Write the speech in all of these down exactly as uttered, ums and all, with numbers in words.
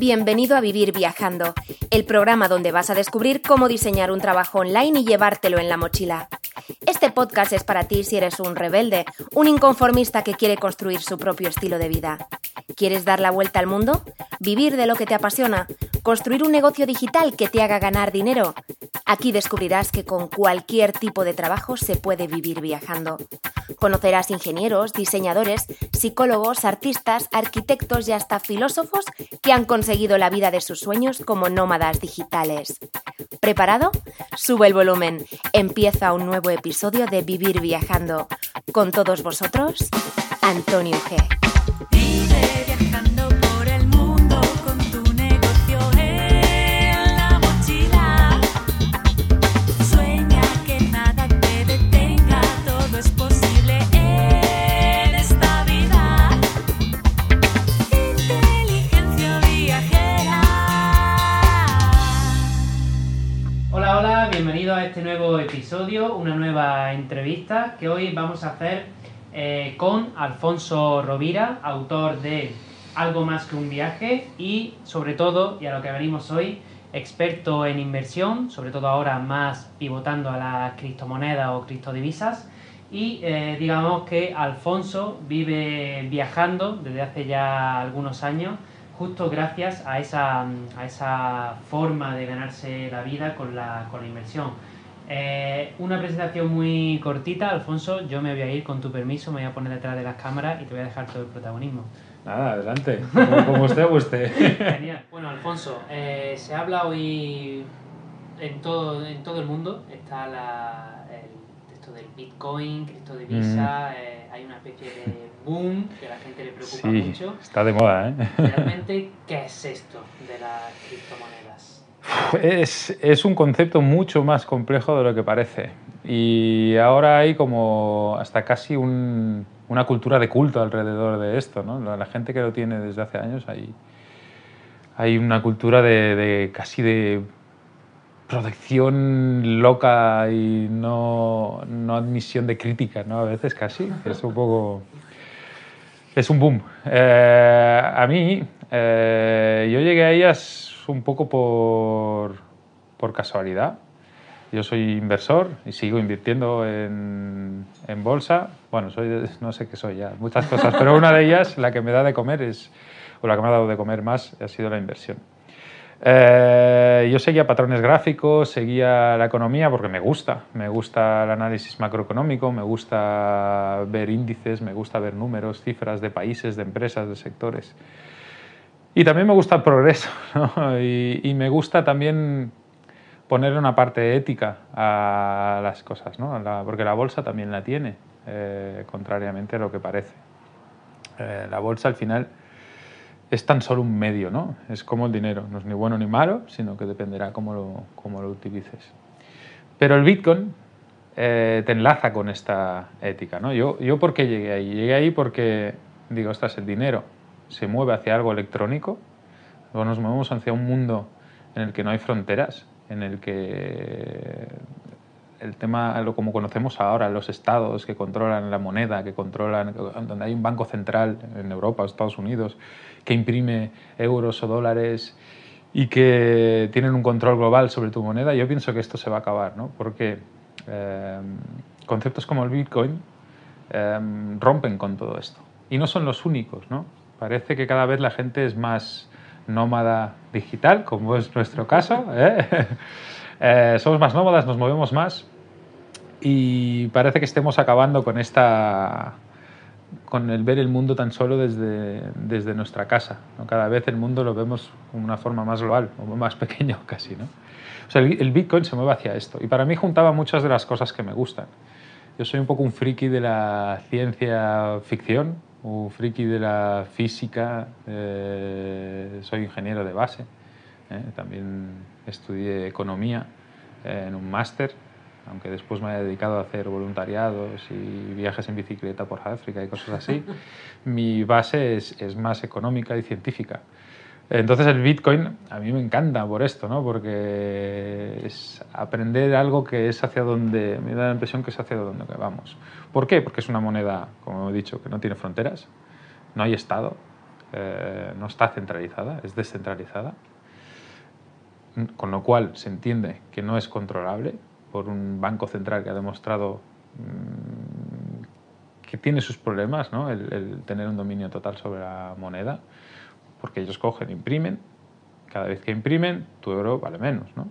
Bienvenido a Vivir Viajando, el programa donde vas a descubrir cómo diseñar un trabajo online y llevártelo en la mochila. Este podcast es para ti si eres un rebelde, un inconformista que quiere construir su propio estilo de vida. ¿Quieres dar la vuelta al mundo? ¿Vivir de lo que te apasiona? ¿Construir un negocio digital que te haga ganar dinero? Aquí descubrirás que con cualquier tipo de trabajo se puede vivir viajando. Conocerás ingenieros, diseñadores, psicólogos, artistas, arquitectos y hasta filósofos que han conseguido la vida de sus sueños como nómadas digitales. ¿Preparado? Sube el volumen. Empieza un nuevo episodio de Vivir Viajando. Con todos vosotros, Antonio G. Vive viajando por el mundo con tu negocio en la mochila. Sueña que nada te detenga, todo es posible en esta vida. Inteligencia viajera. Hola, hola, bienvenido a este nuevo episodio, una nueva entrevista que hoy vamos a hacer Eh, con Alfonso Rovira, autor de Algo más que un viaje y, sobre todo, y a lo que venimos hoy, experto en inversión, sobre todo ahora más pivotando a las criptomonedas o criptodivisas. Y eh, digamos que Alfonso vive viajando desde hace ya algunos años, justo gracias a esa, a esa forma de ganarse la vida con la, con la inversión. Eh, una presentación muy cortita, Alfonso. Yo me voy a ir, con tu permiso, me voy a poner detrás de las cámaras y te voy a dejar todo el protagonismo. Nada, adelante, como, como usted guste. Genial. Bueno, Alfonso, eh, se habla hoy en todo, en todo el mundo, está la, el, esto del Bitcoin, criptodivisa, mm. eh, hay una especie de boom que a la gente le preocupa sí, mucho. Está de moda, ¿eh? Realmente, ¿qué es esto de las criptomonedas? Es, es un concepto mucho más complejo de lo que parece. Y ahora hay como hasta casi un, una cultura de culto alrededor de esto, ¿no? La, la gente que lo tiene desde hace años, hay, hay una cultura de, de casi de protección loca y no, no admisión de crítica, ¿no? A veces casi. Es un poco... Es un boom. Eh, a mí, eh, yo llegué a ellas un poco por, por casualidad. Yo soy inversor y sigo invirtiendo en, en bolsa. Bueno, soy, no sé qué soy ya, muchas cosas, pero una de ellas, la que me da de comer, es, o la que me ha dado de comer más, ha sido la inversión. Eh, yo seguía patrones gráficos, seguía la economía porque me gusta. Me gusta el análisis macroeconómico, me gusta ver índices, me gusta ver números, cifras de países, de empresas, de sectores. Y también me gusta el progreso, ¿no? y, y me gusta también poner una parte ética a las cosas, ¿no? La, porque la bolsa también la tiene, eh, contrariamente a lo que parece. Eh, la bolsa al final es tan solo un medio, ¿no? Es como el dinero, no es ni bueno ni malo, sino que dependerá cómo lo, cómo lo utilices. Pero el Bitcoin eh, te enlaza con esta ética, ¿no? Yo, yo ¿por qué llegué ahí? Llegué ahí porque digo, ostras, el dinero se mueve hacia algo electrónico, luego nos movemos hacia un mundo en el que no hay fronteras, en el que el tema, lo como conocemos ahora, los estados que controlan la moneda, que controlan, donde hay un banco central en Europa o Estados Unidos que imprime euros o dólares y que tienen un control global sobre tu moneda, yo pienso que esto se va a acabar, ¿no? Porque eh, conceptos como el Bitcoin eh, rompen con todo esto. Y no son los únicos, ¿no? Parece que cada vez la gente es más nómada digital, como es nuestro caso. ¿eh? eh, somos más nómadas, nos movemos más y parece que estemos acabando con esta, con el ver el mundo tan solo desde, desde nuestra casa, ¿no? Cada vez el mundo lo vemos de una forma más global, o más pequeño casi, ¿no? O sea, el, el Bitcoin se mueve hacia esto y para mí juntaba muchas de las cosas que me gustan. Yo soy un poco un friki de la ciencia ficción, un friki de la física, eh, soy ingeniero de base, eh, también estudié economía eh, en un máster, aunque después me he dedicado a hacer voluntariados y viajes en bicicleta por África y cosas así. Mi base es, es más económica y científica. Entonces el Bitcoin a mí me encanta por esto, ¿no? Porque es aprender algo que es hacia donde, me da la impresión que es hacia donde vamos. ¿Por qué? Porque es una moneda, como he dicho, que no tiene fronteras, no hay Estado, eh, no está centralizada, es descentralizada, con lo cual se entiende que no es controlable por un banco central que ha demostrado mmm, que tiene sus problemas, ¿no? el, el tener un dominio total sobre la moneda, porque ellos cogen, imprimen, cada vez que imprimen, tu euro vale menos, ¿no?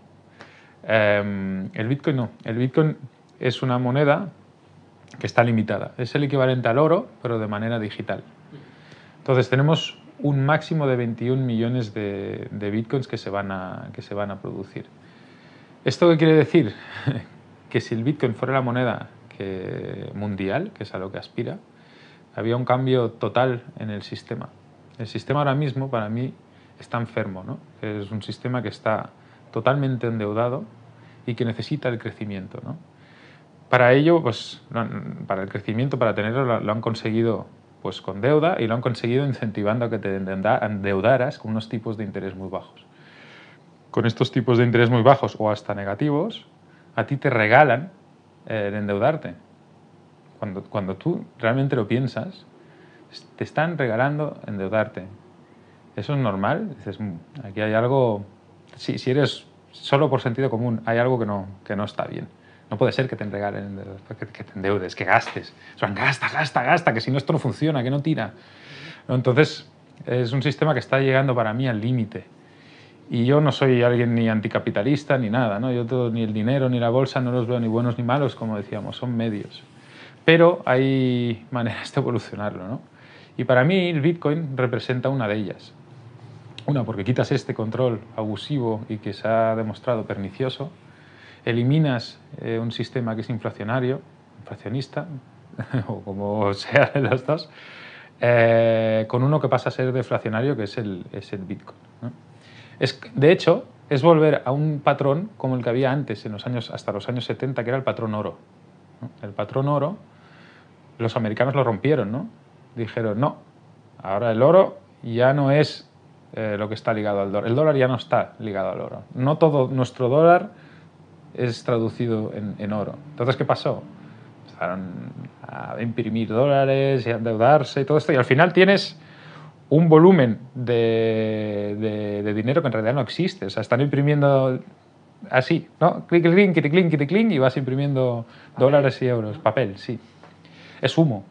Eh, el Bitcoin no, el Bitcoin es una moneda que está limitada, es el equivalente al oro, pero de manera digital. Entonces tenemos un máximo de veintiún millones de, de bitcoins que se, van a, que se van a producir. ¿Esto qué quiere decir? Que si el bitcoin fuera la moneda que, mundial, que es a lo que aspira, había un cambio total en el sistema. El sistema ahora mismo, para mí, está enfermo, ¿no? Es un sistema que está totalmente endeudado y que necesita el crecimiento, ¿no? Para ello, pues, para el crecimiento, para tenerlo, lo, lo han conseguido pues con deuda, y lo han conseguido incentivando a que te endeudaras con unos tipos de interés muy bajos. Con estos tipos de interés muy bajos o hasta negativos, a ti te regalan eh, el endeudarte. Cuando, cuando tú realmente lo piensas, te están regalando endeudarte. ¿Eso es normal? Dices, aquí hay algo... Si, si eres solo por sentido común, hay algo que no, que no está bien. No puede ser que te regalen, que, que te endeudes, que gastes. O sea, gasta, gasta, gasta, que si no esto no funciona, que no tira. Entonces, es un sistema que está llegando para mí al límite. Y yo no soy alguien ni anticapitalista ni nada, ¿no? Yo todo, ni el dinero ni la bolsa no los veo ni buenos ni malos, como decíamos, son medios. Pero hay maneras de evolucionarlo, ¿no? Y para mí el Bitcoin representa una de ellas. Una, porque quitas este control abusivo y que se ha demostrado pernicioso. Eliminas eh, un sistema que es inflacionario, inflacionista, o como sea de los dos, eh, con uno que pasa a ser deflacionario, que es el, es el Bitcoin, ¿no? Es, de hecho, es volver a un patrón como el que había antes, en los años, hasta los años setenta, que era el patrón oro, ¿no? El patrón oro, los americanos lo rompieron, ¿no? Dijeron, no, ahora el oro ya no es eh, lo que está ligado al dólar. El dólar ya no está ligado al oro. No todo nuestro dólar es traducido en, en oro. Entonces, ¿qué pasó? Empezaron a imprimir dólares y a endeudarse y todo esto, y al final tienes un volumen de, de, de dinero que en realidad no existe. O sea, están imprimiendo así, ¿no? Clic, clic, clic, clic, clic, clic, y vas imprimiendo papel. Dólares y euros. Papel, sí. Es humo.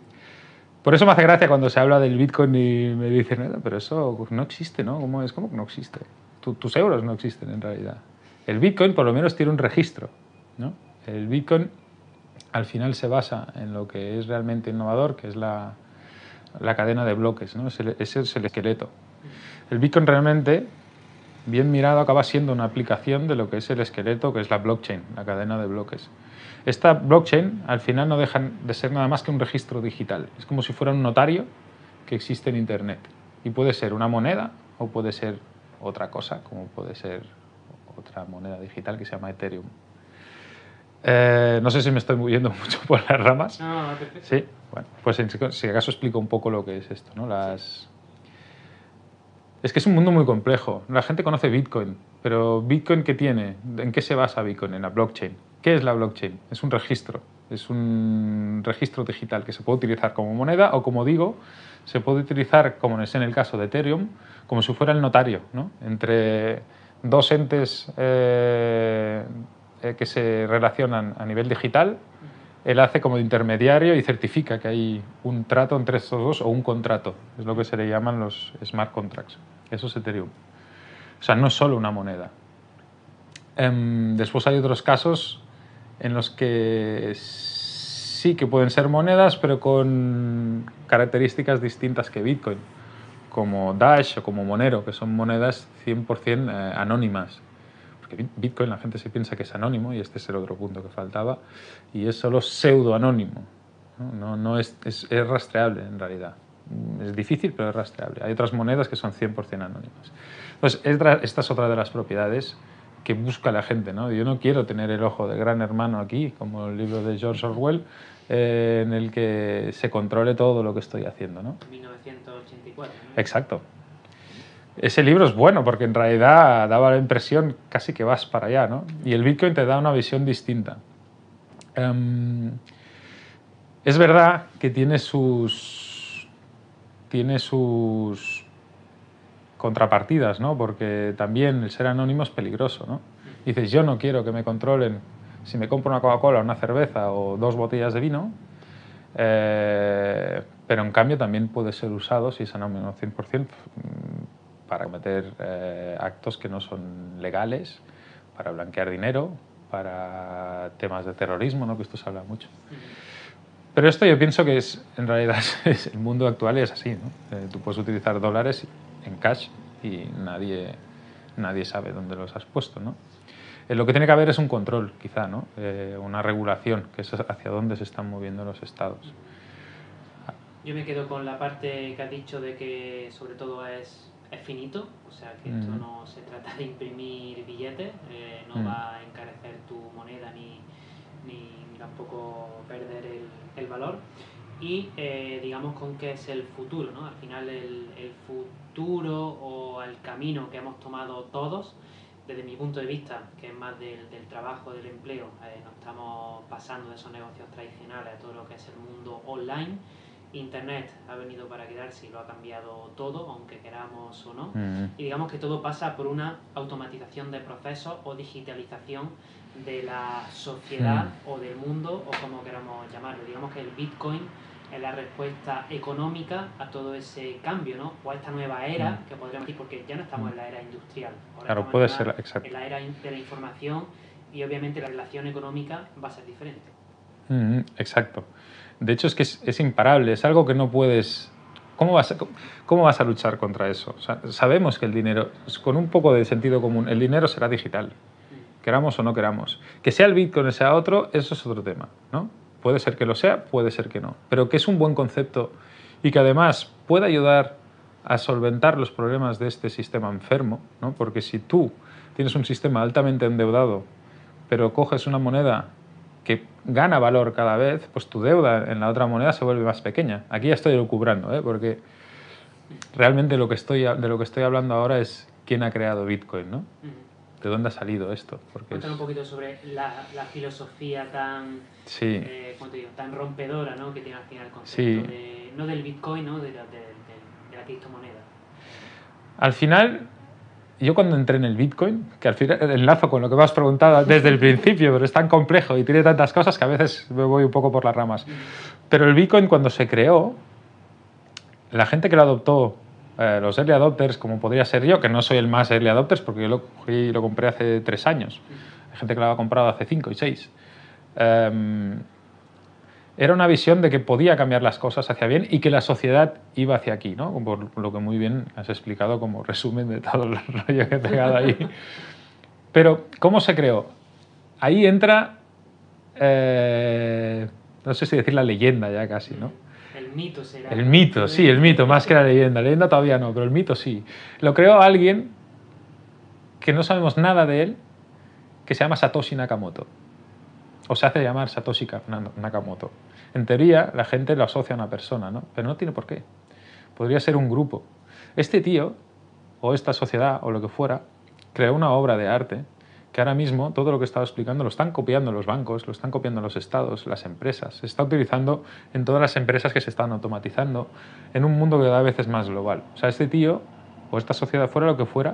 Por eso me hace gracia cuando se habla del Bitcoin y me dicen, pero eso no existe, ¿no? ¿Cómo es? ¿Cómo que no existe? Tu, tus euros no existen en realidad. El Bitcoin por lo menos tiene un registro, ¿no? El Bitcoin al final se basa en lo que es realmente innovador, que es la, la cadena de bloques, ¿no? Ese, ese es el esqueleto. El Bitcoin realmente, bien mirado, acaba siendo una aplicación de lo que es el esqueleto, que es la blockchain, la cadena de bloques. Esta blockchain al final no deja de ser nada más que un registro digital. Es como si fuera un notario que existe en Internet. Y puede ser una moneda o puede ser otra cosa, como puede ser otra moneda digital que se llama Ethereum. Eh, no sé si me estoy moviendo mucho por las ramas. No, no, perfecto. Sí, bueno, pues si acaso explico un poco lo que es esto, ¿no? Las... Es que es un mundo muy complejo. La gente conoce Bitcoin, pero ¿Bitcoin qué tiene? ¿En qué se basa Bitcoin? En la blockchain. ¿Qué es la blockchain? Es un registro. Es un registro digital que se puede utilizar como moneda o, como digo, se puede utilizar, como es en el caso de Ethereum, como si fuera el notario, ¿no? Entre dos entes eh, eh, que se relacionan a nivel digital. Él hace como de intermediario y certifica que hay un trato entre estos dos o un contrato. Es lo que se le llaman los smart contracts. Eso es Ethereum. O sea, no es solo una moneda. Um, después hay otros casos en los que sí que pueden ser monedas, pero con características distintas que Bitcoin, como Dash o como Monero, que son monedas cien por cien eh, anónimas. Porque Bitcoin la gente se piensa que es anónimo, y este es el otro punto que faltaba, y es solo pseudo-anónimo. No, no, no es, es, es rastreable en realidad. Es difícil, pero es rastreable. Hay otras monedas que son cien por cien anónimas. Pues esta, esta es otra de las propiedades que busca la gente, ¿no? Yo no quiero tener el ojo de Gran Hermano aquí, como el libro de George Orwell, eh, en el que se controle todo lo que estoy haciendo, ¿no? mil novecientos ochenta y cuatro, ¿no? Exacto. Ese libro es bueno porque en realidad daba la impresión casi que vas para allá, ¿no? Y el Bitcoin te da una visión distinta. Um, es verdad que tiene sus, tiene sus contrapartidas, ¿no? Porque también el ser anónimo es peligroso, ¿no? Dices, yo no quiero que me controlen si me compro una Coca-Cola, una cerveza o dos botellas de vino, eh, pero en cambio también puede ser usado, si es anónimo cien por ciento, para cometer eh, actos que no son legales, para blanquear dinero, para temas de terrorismo, ¿no? Que esto se habla mucho. Pero esto yo pienso que es, en realidad, es, el mundo actual es así, ¿no? Eh, tú puedes utilizar dólares en cash y nadie, nadie sabe dónde los has puesto, ¿no? Eh, lo que tiene que haber es un control, quizá, ¿no? Eh, una regulación, que es hacia dónde se están moviendo los estados. Yo me quedo con la parte que has dicho de que sobre todo es, es finito, o sea que esto Mm. no se trata de imprimir billetes, eh, no Mm. va a encarecer tu moneda ni, ni, ni tampoco perder el, el valor. Y eh, digamos con que es el futuro, ¿no? Al final el, el futuro o el camino que hemos tomado todos, desde mi punto de vista, que es más del, del trabajo, del empleo, eh, nos estamos pasando de esos negocios tradicionales a todo lo que es el mundo online. Internet ha venido para quedarse y lo ha cambiado todo, aunque queramos o no. Mm. Y digamos que todo pasa por una automatización de procesos o digitalización de la sociedad Mm. o del mundo, o como queramos llamarlo. Digamos que el Bitcoin es la respuesta económica a todo ese cambio, ¿no? O a esta nueva era, Mm. que podríamos decir, porque ya no estamos en la era industrial. Ahora Claro, estamos puede en la- ser, exacto. en la era in- de la información, y obviamente la relación económica va a ser diferente. Mm, exacto. De hecho, es que es, es imparable, es algo que no puedes... ¿Cómo vas, a, ¿Cómo vas a luchar contra eso? O sea, sabemos que el dinero, con un poco de sentido común, el dinero será digital, queramos o no queramos. Que sea el Bitcoin o sea otro, eso es otro tema, ¿no? Puede ser que lo sea, puede ser que no. Pero que es un buen concepto y que además puede ayudar a solventar los problemas de este sistema enfermo, ¿no? Porque si tú tienes un sistema altamente endeudado, pero coges una moneda que gana valor cada vez, pues tu deuda en la otra moneda se vuelve más pequeña. Aquí ya estoy lucubrando, ¿eh? Porque realmente lo que estoy, de lo que estoy hablando ahora es quién ha creado Bitcoin, ¿no? Ujú. ¿De dónde ha salido esto? Porque Cuéntanos es- un poquito sobre la, la filosofía tan, Sí, eh, ¿cómo te digo? Tan rompedora, ¿no? Que tiene al final el concepto Sí. de, no del Bitcoin, ¿no? De la, de, de- de la criptomoneda. al final, yo cuando entré en el Bitcoin, que al final enlazo con lo que me has preguntado desde el principio, pero es tan complejo y tiene tantas cosas que a veces me voy un poco por las ramas. Pero el Bitcoin cuando se creó, la gente que lo adoptó, eh, los early adopters, como podría ser yo, que no soy el más early adopters porque yo lo cogí y lo compré hace tres años. Hay gente que lo ha comprado hace cinco y seis. Em, era una visión de que podía cambiar las cosas hacia bien y que la sociedad iba hacia aquí, ¿no? Por lo que muy bien has explicado como resumen de todo el rollo que he pegado ahí. Pero, ¿cómo se creó? Ahí entra, eh, no sé si decir la leyenda ya casi, ¿no? El mito será. El mito, sí, el mito, más que la leyenda. La leyenda todavía no, pero el mito sí. Lo creó alguien que no sabemos nada de él, que se llama Satoshi Nakamoto. O se hace llamar Satoshi Nakamoto. En teoría, la gente lo asocia a una persona, ¿no? Pero no tiene por qué. Podría ser un grupo. Este tío, o esta sociedad, o lo que fuera, creó una obra de arte que ahora mismo todo lo que estaba explicando lo están copiando los bancos, lo están copiando los estados, las empresas. Se está utilizando en todas las empresas que se están automatizando en un mundo que cada vez es más global. O sea, este tío, o esta sociedad, fuera lo que fuera,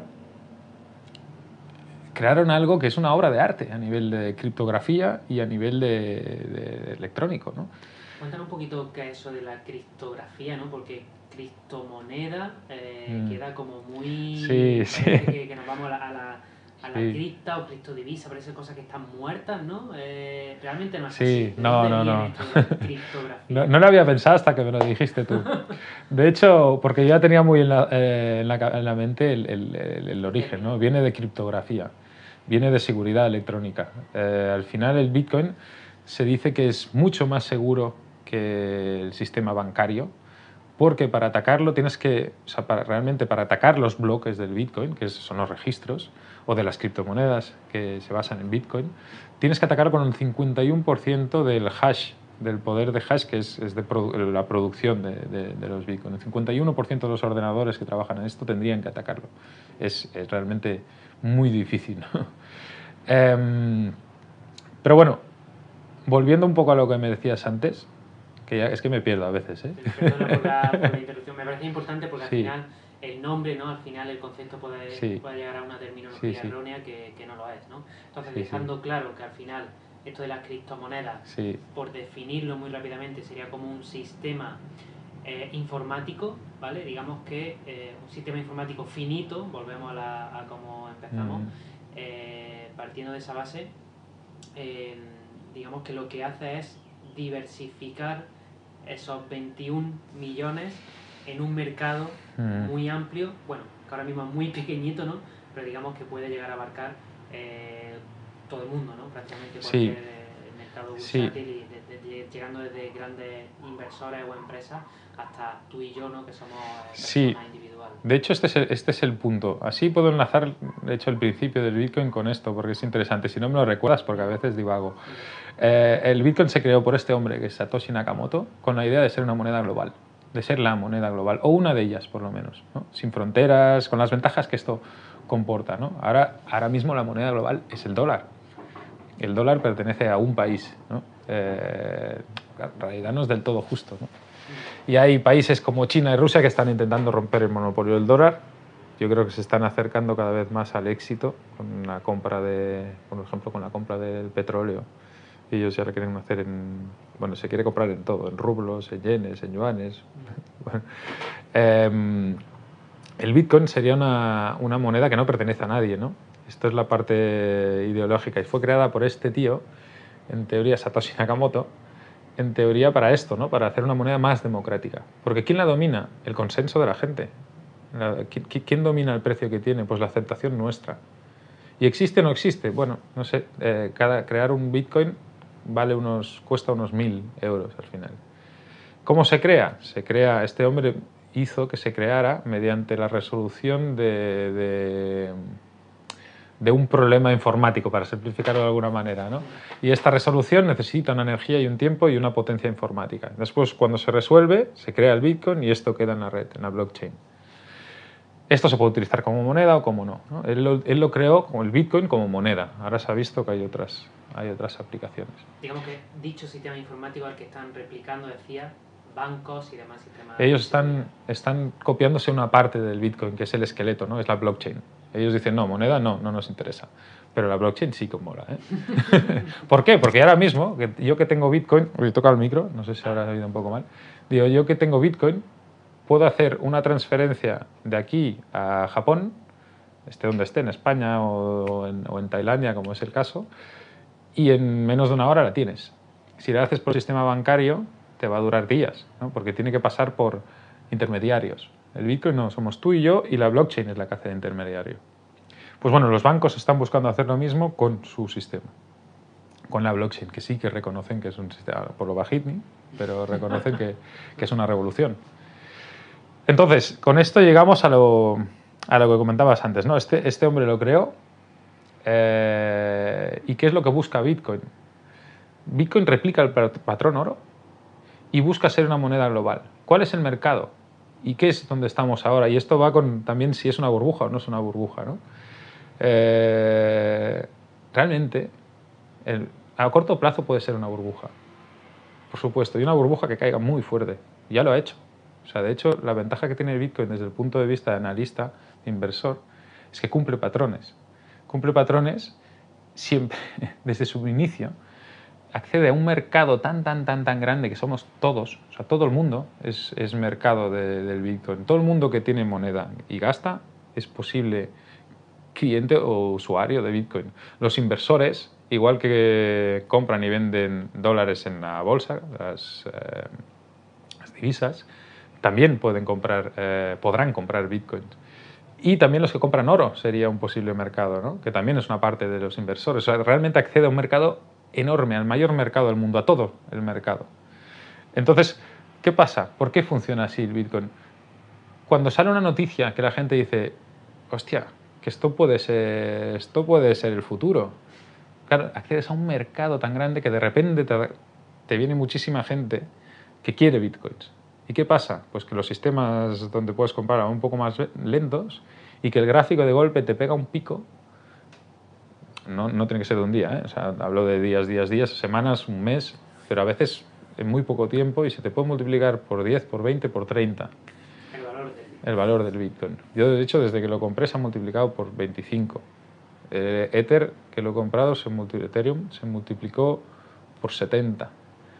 crearon algo que es una obra de arte a nivel de criptografía y a nivel de, de, de electrónico, ¿no? Cuéntanos un poquito qué es eso de la criptografía, ¿no? Porque criptomoneda eh, Mm. queda como muy... Sí, sí. parece Que, que nos vamos a la, a la, a la Sí. cripta o criptodivisa, parece cosas que están muertas, ¿no? Eh, realmente no es Sí, así. ¿De no, dónde no, viene no. esto de la criptografía? No, no lo había pensado hasta que me lo dijiste tú. De hecho, porque yo ya tenía muy en la, eh, en la, en la mente el, el, el, el origen, ¿no? Viene de criptografía, viene de seguridad electrónica. Eh, al final el Bitcoin se dice que es mucho más seguro que el sistema bancario, porque para atacarlo tienes que, o sea, para, realmente para atacar los bloques del Bitcoin, que son los registros, o de las criptomonedas que se basan en Bitcoin, tienes que atacar con el cincuenta y uno por ciento del hash, del poder de hash, que es, es de produ la producción de, de, de los Bitcoin. El cincuenta y uno por ciento de los ordenadores que trabajan en esto tendrían que atacarlo. Es, es realmente muy difícil, ¿no? eh, pero bueno, volviendo un poco a lo que me decías antes, que ya, es que me pierdo a veces, ¿eh? Perdona por la, por la interrupción, me parece importante porque al Sí. final el nombre, ¿no? Al final el concepto puede, Sí. puede llegar a una terminología Sí, sí. errónea que, que no lo es, ¿no? Entonces, Sí, sí. dejando claro que al final esto de las criptomonedas, Sí, por definirlo muy rápidamente, sería como un sistema eh, informático, ¿vale? Digamos que eh, un sistema informático finito, volvemos a, la, a cómo empezamos, Mm. eh, partiendo de esa base, eh, digamos que lo que hace es diversificar esos veintiún millones en un mercado Mm. muy amplio, bueno, que ahora mismo es muy pequeñito, ¿no? Pero digamos que puede llegar a abarcar eh, todo el mundo, ¿no? Prácticamente Sí. cualquier eh, mercado Sí. bursátil y de- de- de- llegando desde grandes inversores o empresas hasta tú y yo, ¿no? Que somos eh, personas Sí. individuales. De hecho, este es, el, este es el punto. Así puedo enlazar, de hecho, el principio del Bitcoin con esto, porque es interesante. Si no me lo recuerdas, porque a veces divago. Eh, el Bitcoin se creó por este hombre, que es Satoshi Nakamoto, con la idea de ser una moneda global, de ser la moneda global, o una de ellas, por lo menos, ¿no? Sin fronteras, con las ventajas que esto comporta, ¿no? Ahora, ahora mismo la moneda global es el dólar. El dólar pertenece a un país, ¿no? Eh, en realidad no es del todo justo, ¿no? Y hay países como China y Rusia que están intentando romper el monopolio del dólar. Yo creo que se están acercando cada vez más al éxito con la compra de, por ejemplo, con la compra del petróleo. Ellos ya lo quieren hacer en, bueno, se quiere comprar en todo, en rublos, en yenes, en yuanes. Bueno, eh, el Bitcoin sería una, una moneda que no pertenece a nadie, ¿no? Esto es la parte ideológica y fue creada por este tío, en teoría Satoshi Nakamoto, en teoría para esto, ¿no? Para hacer una moneda más democrática. Porque ¿quién la domina? El consenso de la gente. La- ¿qui- ¿Quién domina el precio que tiene? Pues la aceptación nuestra. ¿Y existe o no existe? Bueno, no sé. eh, cada, crear un Bitcoin vale unos, cuesta unos mil euros al final. ¿Cómo se crea? Se crea, este hombre hizo que se creara mediante la resolución de, de, de un problema informático, para simplificarlo de alguna manera, ¿no? Y esta resolución necesita una energía y un tiempo y una potencia informática. Después, cuando se resuelve, se crea el Bitcoin y esto queda en la red, en la blockchain. Esto se puede utilizar como moneda o como no, ¿no? Él, lo, él lo creó como el Bitcoin como moneda. Ahora se ha visto que hay otras, hay otras aplicaciones. Digamos que dicho sistema informático al que están replicando, decía, bancos y demás sistemas. Ellos están, están copiándose una parte del Bitcoin, que es el esqueleto, ¿no? Es la blockchain. Ellos dicen, no, moneda no, no nos interesa. Pero la blockchain sí que mola, ¿eh? ¿Por qué? Porque ahora mismo, que yo que tengo Bitcoin, uy, toca el micro, no sé si habrá oído un poco mal, digo, yo que tengo Bitcoin, puedo hacer una transferencia de aquí a Japón, esté donde esté, en España o en, o en Tailandia, como es el caso, y en menos de una hora la tienes. Si la haces por el sistema bancario, te va a durar días, ¿no? Porque tiene que pasar por intermediarios. El Bitcoin no, somos tú y yo, y la blockchain es la que hace de intermediario. Pues bueno, los bancos están buscando hacer lo mismo con su sistema, con la blockchain, que sí que reconocen que es un sistema, por lo bajitni, pero reconocen que, que es una revolución. Entonces, con esto llegamos a lo, a lo que comentabas antes, ¿no? Este, este hombre lo creó. Eh, ¿Y qué es lo que busca Bitcoin? Bitcoin replica el patrón oro y busca ser una moneda global. ¿Cuál es el mercado? ¿Y qué es donde estamos ahora? Y esto va con también si es una burbuja o no es una burbuja, ¿no? Eh, realmente, el, a corto plazo puede ser una burbuja, por supuesto, y una burbuja que caiga muy fuerte. Ya lo ha hecho. O sea, de hecho, la ventaja que tiene el Bitcoin desde el punto de vista de analista, de inversor, es que cumple patrones. Cumple patrones siempre, desde su inicio, accede a un mercado tan, tan, tan, tan grande que somos todos, o sea, todo el mundo es, es mercado de, del Bitcoin. Todo el mundo que tiene moneda y gasta es posible cliente o usuario de Bitcoin. Los inversores, igual que compran y venden dólares en la bolsa, las, eh, las divisas, también pueden comprar, eh, podrán comprar Bitcoin. Y también los que compran oro sería un posible mercado, ¿no? Que también es una parte de los inversores. O sea, realmente accede a un mercado enorme, al mayor mercado del mundo, a todo el mercado. Entonces, ¿qué pasa? ¿Por qué funciona así el Bitcoin? Cuando sale una noticia que la gente dice, hostia, que esto puede ser, esto puede ser el futuro. Claro, accedes a un mercado tan grande que de repente te, te viene muchísima gente que quiere Bitcoins. ¿Y qué pasa? Pues que los sistemas donde puedes comprar van un poco más lentos y que el gráfico de golpe te pega un pico. No, no tiene que ser de un día, ¿eh? O sea, hablo de días, días, días, semanas, un mes, pero a veces en muy poco tiempo y se te puede multiplicar por diez, por veinte, por treinta El valor del el valor del Bitcoin. Yo, de hecho, desde que lo compré se ha multiplicado por veinticinco. Eh, Ether, que lo he comprado, se multi- Ethereum, se multiplicó por setenta.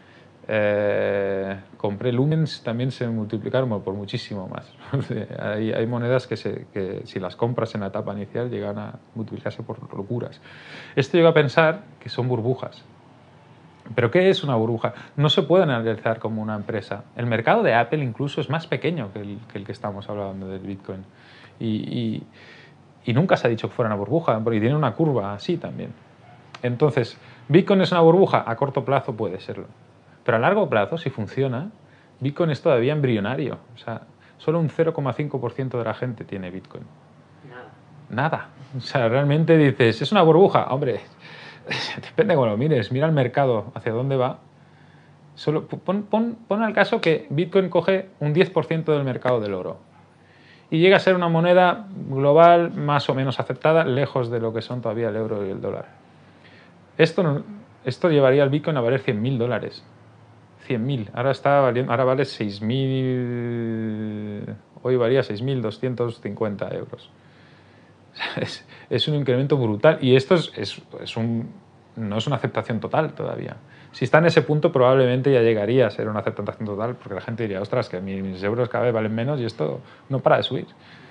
Eh, compré Lumens, también se multiplicaron bueno, por muchísimo más. hay, hay monedas que, se, que si las compras en la etapa inicial llegan a multiplicarse por locuras. Esto llega a pensar que son burbujas. ¿Pero qué es una burbuja? No se puede analizar como una empresa. El mercado de Apple incluso es más pequeño que el que, el que estamos hablando del Bitcoin. Y, y, y nunca se ha dicho que fuera una burbuja, porque tiene una curva así también. Entonces, ¿Bitcoin es una burbuja? A corto plazo puede serlo. Pero a largo plazo, si funciona, Bitcoin es todavía embrionario. O sea, solo un cero coma cinco por ciento de la gente tiene Bitcoin. Nada. Nada. O sea, realmente dices, ¿es una burbuja? Hombre, depende de cómo lo mires. Mira el mercado, hacia dónde va. Solo pon, pon, pon al caso que Bitcoin coge un diez por ciento del mercado del oro. Y llega a ser una moneda global más o menos aceptada, lejos de lo que son todavía el euro y el dólar. Esto, no, esto llevaría al Bitcoin a valer cien mil dólares. cien mil. Ahora, está valiendo, ahora vale seis mil... Hoy valía seis mil doscientos cincuenta euros. Es, es un incremento brutal. Y esto es, es, es un, no es una aceptación total todavía. Si está en ese punto, probablemente ya llegaría a ser una aceptación total, porque la gente diría, ostras, que mis euros cada vez valen menos y esto no para de subir.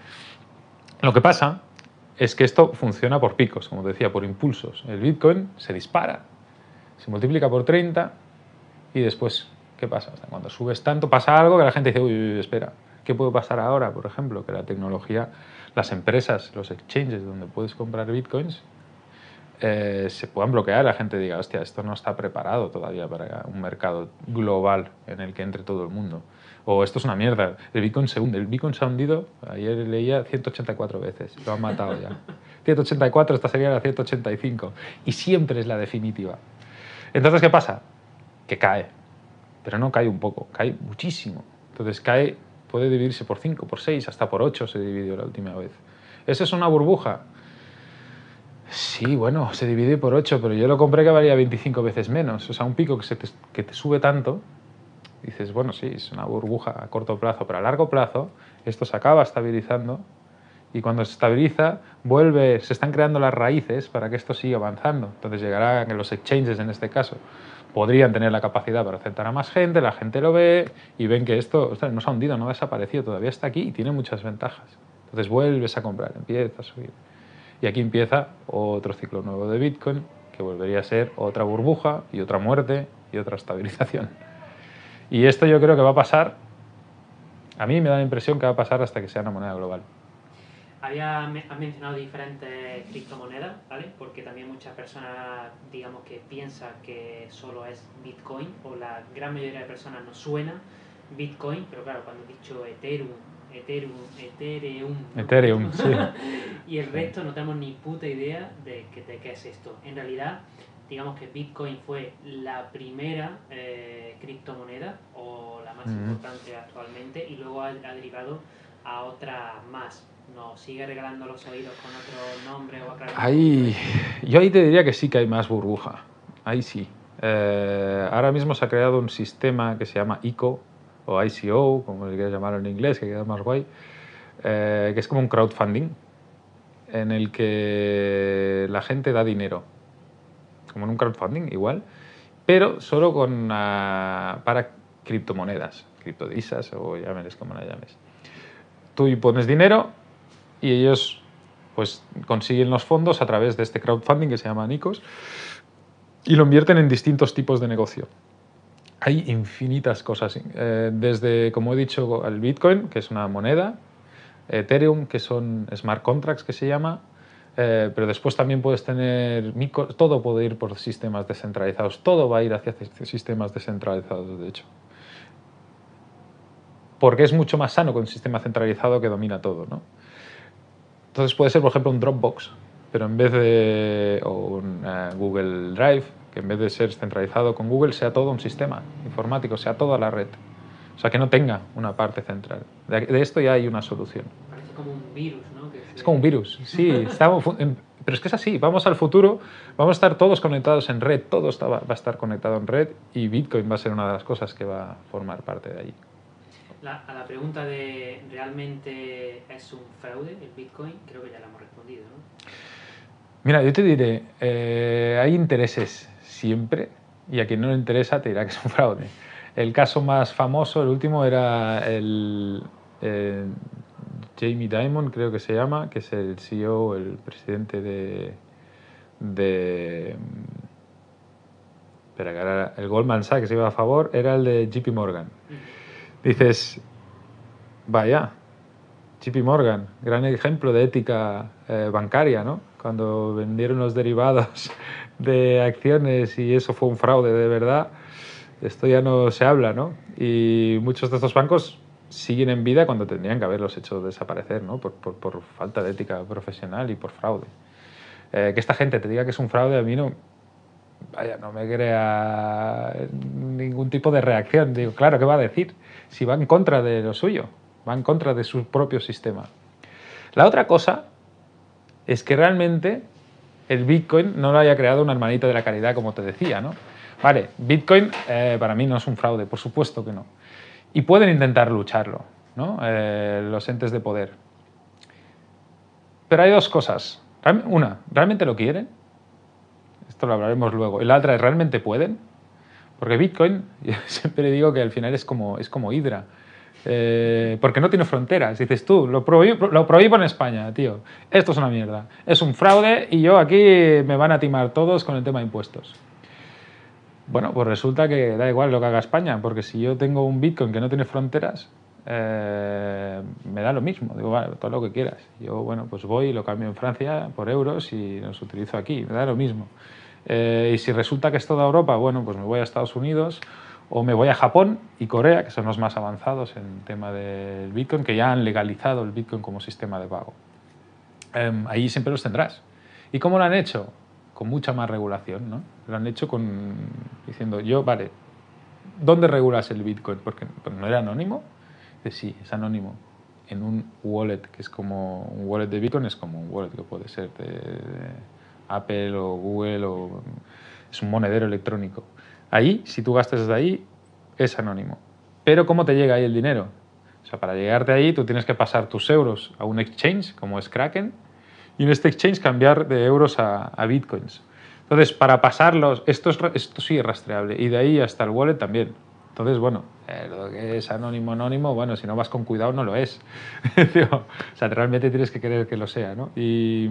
Lo que pasa es que esto funciona por picos, como decía, por impulsos. El Bitcoin se dispara, se multiplica por treinta y después, ¿qué pasa? Hasta cuando subes tanto, pasa algo que la gente dice, uy, uy, uy, espera, ¿qué puede pasar ahora? Por ejemplo, que la tecnología, las empresas, los exchanges donde puedes comprar Bitcoins, eh, se puedan bloquear, la gente diga, hostia, esto no está preparado todavía para un mercado global en el que entre todo el mundo. O esto es una mierda, el Bitcoin se hunde. El Bitcoin se ha hundido, ayer leía ciento ochenta y cuatro veces, lo han matado ya. ciento ochenta y cuatro, esta sería la ciento ochenta y cinco. Y siempre es la definitiva. Entonces, ¿qué pasa? Que cae. Pero no cae un poco, cae muchísimo. Entonces cae, puede dividirse por cinco, por seis, hasta por ocho se dividió la última vez. ¿Eso es una burbuja? Sí, bueno, se divide por ocho, pero yo lo compré que valía veinticinco veces menos. O sea, un pico que, se te, que te sube tanto, dices, bueno, sí, es una burbuja a corto plazo, pero a largo plazo esto se acaba estabilizando y cuando se estabiliza, vuelve, se están creando las raíces para que esto siga avanzando. Entonces llegará que los exchanges, en este caso, podrían tener la capacidad para aceptar a más gente, la gente lo ve y ven que esto, ostras, no se ha hundido, no ha desaparecido, todavía está aquí y tiene muchas ventajas. Entonces vuelves a comprar, empieza a subir. Y aquí empieza otro ciclo nuevo de Bitcoin, que volvería a ser otra burbuja y otra muerte y otra estabilización. Y esto yo creo que va a pasar, a mí me da la impresión que va a pasar hasta que sea una moneda global. Había, has mencionado diferentes criptomonedas, ¿vale? Porque también muchas personas, digamos, que piensan que solo es Bitcoin, o la gran mayoría de personas no suena Bitcoin, pero claro, cuando he dicho Ethereum, Ethereum, Ethereum, ¿no? Ethereum, sí. Y el resto no tenemos ni puta idea de, que, de qué es esto. En realidad, digamos que Bitcoin fue la primera eh, criptomoneda, o la más Mm. importante actualmente, y luego ha, ha derivado a otras más. Nos sigue regalando los oídos con otro nombre o aclarando. Ahí, yo ahí te diría que sí que hay más burbuja. Ahí sí. Eh, ahora mismo se ha creado un sistema que se llama I C O o I C O, como se quiera llamarlo en inglés, que queda más guay, eh, que es como un crowdfunding en el que la gente da dinero, como en un crowdfunding igual, pero solo con uh, para criptomonedas, criptodivisas o llámenes como la llames. Tú pones dinero y ellos pues consiguen los fondos a través de este crowdfunding que se llama I C Os y lo invierten en distintos tipos de negocio. Hay infinitas cosas, eh, desde, como he dicho, el Bitcoin, que es una moneda, Ethereum, que son smart contracts, que se llama, eh, pero después también puedes tener, micro, todo puede ir por sistemas descentralizados, todo va a ir hacia sistemas descentralizados, de hecho. Porque es mucho más sano con un sistema centralizado que domina todo, ¿no? Entonces puede ser, por ejemplo, un Dropbox, pero en vez de, o un uh, Google Drive, que en vez de ser centralizado con Google, sea todo un sistema informático, sea toda la red. O sea, que no tenga una parte central. De, de esto ya hay una solución. Parece como un virus, ¿no? Que Es como un virus, sí. Estamos, Pero es que es así, vamos al futuro, vamos a estar todos conectados en red, todo está, va a estar conectado en red y Bitcoin va a ser una de las cosas que va a formar parte de allí. La, a la pregunta de ¿realmente es un fraude el Bitcoin? Creo que ya la hemos respondido, ¿no? Mira, yo te diré, eh, hay intereses siempre y a quien no le interesa te dirá que es un fraude. El caso más famoso, el último, era el eh, Jamie Dimon, creo que se llama, que es el C E O, el presidente de... de espera, que ahora el Goldman Sachs iba a favor, era el de J P Morgan. Dices, vaya, J P Morgan, gran ejemplo de ética eh, bancaria, ¿no? Cuando vendieron los derivados de acciones y eso fue un fraude de verdad, esto ya no se habla, ¿no? Y muchos de estos bancos siguen en vida cuando tendrían que haberlos hecho desaparecer, ¿no? Por, por, por falta de ética profesional y por fraude. Eh, que esta gente te diga que es un fraude, a mí no, vaya, no me crea ningún tipo de reacción. Digo, claro, ¿qué va a decir? Si va en contra de lo suyo, va en contra de su propio sistema. La otra cosa es que realmente el Bitcoin no lo haya creado una hermanita de la caridad, como te decía, ¿no? Vale, Bitcoin eh, para mí no es un fraude, por supuesto que no. Y pueden intentar lucharlo, ¿no? Eh, los entes de poder. Pero hay dos cosas. Una, ¿realmente lo quieren? Esto lo hablaremos luego. Y la otra es, ¿realmente pueden? Porque Bitcoin, yo siempre digo que al final es como, es como Hydra. Eh, porque no tiene fronteras. Dices tú, lo prohíbo, lo prohíbo en España, tío. Esto es una mierda. Es un fraude y yo aquí me van a timar todos con el tema de impuestos. Bueno, pues resulta que da igual lo que haga España, porque si yo tengo un Bitcoin que no tiene fronteras, eh, me da lo mismo. Digo, vale, todo lo que quieras. Yo, bueno, pues voy y lo cambio en Francia por euros y los utilizo aquí. Me da lo mismo. Eh, y si resulta que es toda Europa, bueno, pues me voy a Estados Unidos o me voy a Japón y Corea, que son los más avanzados en el tema del Bitcoin, que ya han legalizado el Bitcoin como sistema de pago. Eh, ahí siempre los tendrás. ¿Y cómo lo han hecho? Con mucha más regulación, ¿no? Lo han hecho con diciendo, yo, vale, ¿dónde regulas el Bitcoin? Porque pues, no era anónimo. Dice, sí, es anónimo. En un wallet, que es como un wallet de Bitcoin, es como un wallet que puede ser de, de Apple o Google, o es un monedero electrónico. Ahí, si tú gastas desde ahí, es anónimo. Pero ¿cómo te llega ahí el dinero? O sea, para llegarte ahí, tú tienes que pasar tus euros a un exchange, como es Kraken, y en este exchange cambiar de euros a, a bitcoins. Entonces, para pasarlos, esto, es, esto sí es rastreable, y de ahí hasta el wallet también. Entonces, bueno, eh, lo que es anónimo, anónimo, bueno, si no vas con cuidado no lo es. O sea, realmente tienes que querer que lo sea, ¿no? Y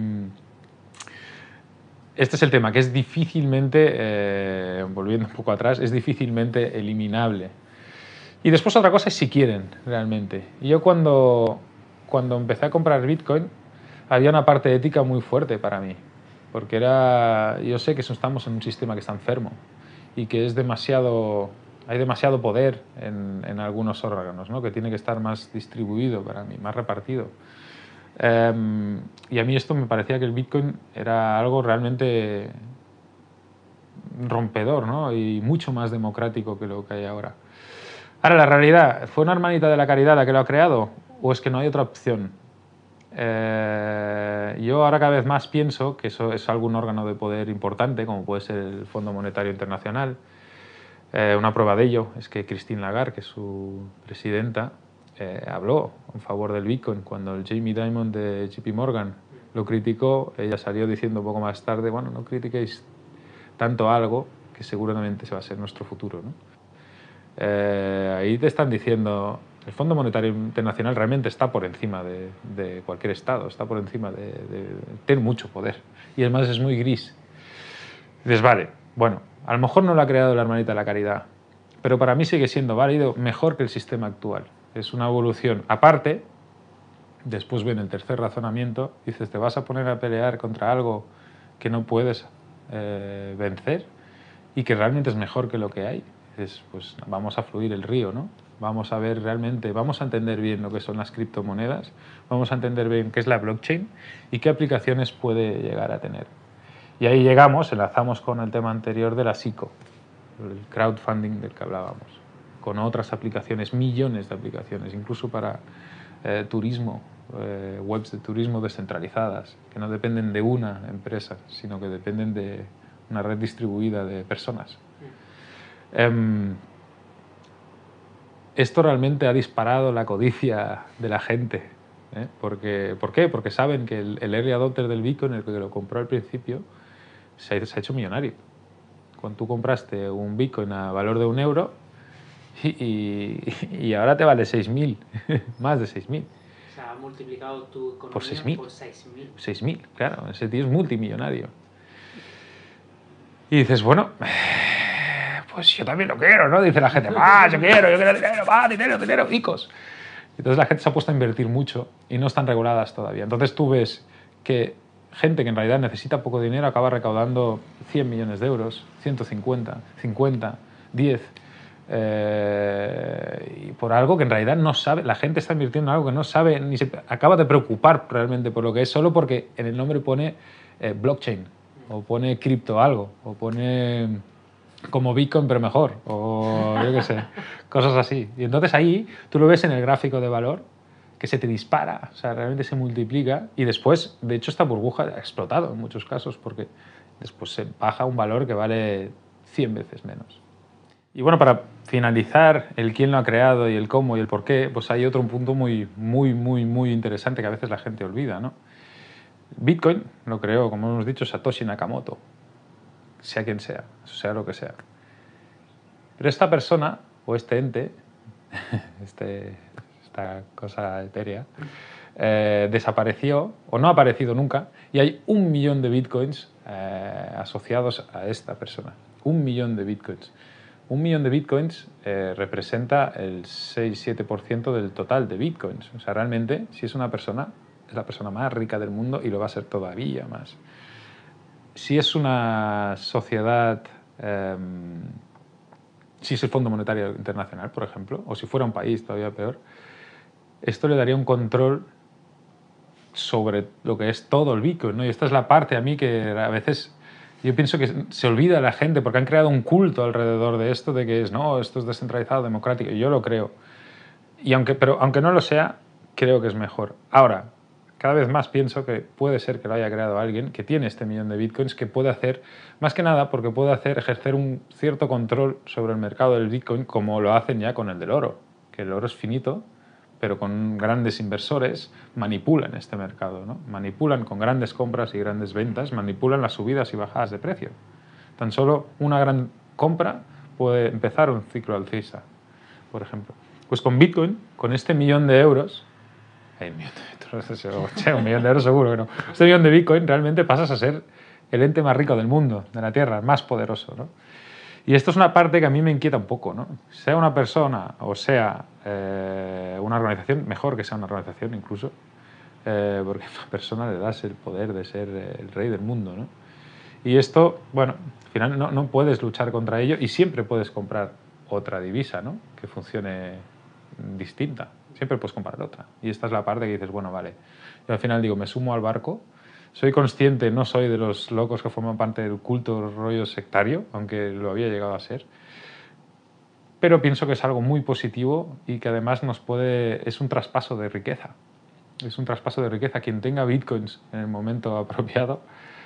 este es el tema, que es difícilmente, eh, volviendo un poco atrás, es difícilmente eliminable. Y después otra cosa es si quieren, realmente. Y yo cuando, cuando empecé a comprar Bitcoin, había una parte ética muy fuerte para mí, porque era, yo sé que estamos en un sistema que está enfermo y que es demasiado, hay demasiado poder en, en algunos órganos, ¿no? Que tiene que estar más distribuido para mí, más repartido. Um, y a mí esto me parecía que el Bitcoin era algo realmente rompedor, ¿no? Y mucho más democrático que lo que hay ahora. Ahora, la realidad, ¿fue una hermanita de la caridad la que lo ha creado o es que no hay otra opción? Eh, yo ahora cada vez más pienso que eso es algún órgano de poder importante, como puede ser el Fondo Monetario Internacional. Eh, una prueba de ello es que Christine Lagarde, que es su presidenta, eh, habló en favor del Bitcoin. Cuando el Jamie Dimon de J P Morgan lo criticó, ella salió diciendo un poco más tarde, bueno, no critiquéis tanto algo que seguramente se va a ser nuestro futuro, ¿no? Eh, ahí te están diciendo... El Fondo Monetario Internacional realmente está por encima de, de cualquier Estado, está por encima de, de... Tiene mucho poder y además es muy gris. Y dices, vale, bueno, a lo mejor no lo ha creado la hermanita de la caridad, pero para mí sigue siendo válido, mejor que el sistema actual. Es una evolución. Aparte, después viene el tercer razonamiento, dices, ¿te vas a poner a pelear contra algo que no puedes eh, vencer y que realmente es mejor que lo que hay? Dices, pues vamos a fluir el río, ¿no? Vamos a ver realmente, vamos a entender bien lo que son las criptomonedas, vamos a entender bien qué es la blockchain y qué aplicaciones puede llegar a tener. Y ahí llegamos, enlazamos con el tema anterior de la S I C O, el crowdfunding del que hablábamos, con otras aplicaciones, millones de aplicaciones, incluso para eh, turismo, eh, webs de turismo descentralizadas, que no dependen de una empresa, sino que dependen de una red distribuida de personas. Eh, esto realmente ha disparado la codicia de la gente. ¿eh? Porque, ¿Por qué? Porque saben que el, el early adopter del Bitcoin, el que lo compró al principio, se ha, se ha hecho millonario. Cuando tú compraste un Bitcoin a valor de un euro y, y, y ahora te vale seis mil, más de seis mil. O sea, ha multiplicado tu economía Por seis mil. por seis mil. seis mil, claro, ese tío es multimillonario. Y dices, bueno, pues yo también lo quiero, ¿no? Dice la gente, ¡ah, yo quiero, yo quiero dinero, va, dinero, dinero, ricos! Entonces la gente se ha puesto a invertir mucho y no están reguladas todavía. Entonces tú ves que gente que en realidad necesita poco dinero acaba recaudando cien millones de euros, ciento cincuenta, cincuenta, diez, eh, y por algo que en realidad no sabe, la gente está invirtiendo en algo que no sabe, ni se acaba de preocupar realmente por lo que es, solo porque en el nombre pone eh, blockchain, o pone cripto algo, o pone como Bitcoin pero mejor, o yo qué sé, cosas así. Y entonces ahí tú lo ves en el gráfico de valor, que se te dispara, o sea, realmente se multiplica, y después, de hecho, esta burbuja ha explotado en muchos casos, porque después se baja un valor que vale cien veces menos. Y bueno, para finalizar el quién lo ha creado y el cómo y el por qué, pues hay otro punto muy, muy, muy, muy interesante que a veces la gente olvida, ¿no? Bitcoin lo creó, como hemos dicho, Satoshi Nakamoto, sea quien sea, sea lo que sea. Pero esta persona, o este ente, este, esta cosa etérea, eh, desapareció, o no ha aparecido nunca, y hay un millón de bitcoins eh, asociados a esta persona. Un millón de bitcoins. Un millón de bitcoins eh, representa el seis siete por ciento del total de bitcoins. O sea, realmente, si es una persona, es la persona más rica del mundo y lo va a ser todavía más. Si es una sociedad, eh, si es el Fondo Monetario Internacional, por ejemplo, o si fuera un país todavía peor, esto le daría un control sobre lo que es todo el Bitcoin, ¿no? Y esta es la parte a mí que a veces yo pienso que se olvida la gente porque han creado un culto alrededor de esto, de que es, no, esto es descentralizado, democrático, y yo lo creo. Y aunque, pero aunque no lo sea, creo que es mejor. Ahora, cada vez más pienso que puede ser que lo haya creado alguien que tiene este millón de bitcoins, que puede hacer, más que nada porque puede hacer, ejercer un cierto control sobre el mercado del bitcoin, como lo hacen ya con el del oro, que el oro es finito, pero con grandes inversores manipulan este mercado, ¿no? Manipulan con grandes compras y grandes ventas, manipulan las subidas y bajadas de precio. Tan solo una gran compra puede empezar un ciclo alcista, por ejemplo. Pues con Bitcoin, con este millón de euros, eh, un, millón de euros un millón de euros seguro que no, este millón de Bitcoin realmente pasas a ser el ente más rico del mundo, de la Tierra, el más poderoso, ¿no? Y esto es una parte que a mí me inquieta un poco, ¿no? Sea una persona o sea eh, una organización, mejor que sea una organización incluso, eh, porque a una persona le das el poder de ser el rey del mundo, ¿no? Y esto, bueno, al final no, no puedes luchar contra ello y siempre puedes comprar otra divisa, ¿no? Que funcione distinta. Siempre puedes comprar otra. Y esta es la parte que dices, bueno, vale. Yo al final digo, me sumo al barco. Soy consciente, no soy de los locos que forman parte del culto rollo sectario, aunque lo había llegado a ser. Pero pienso que es algo muy positivo y que además nos puede... es un traspaso de riqueza. Es un traspaso de riqueza. Quien tenga bitcoins en el momento apropiado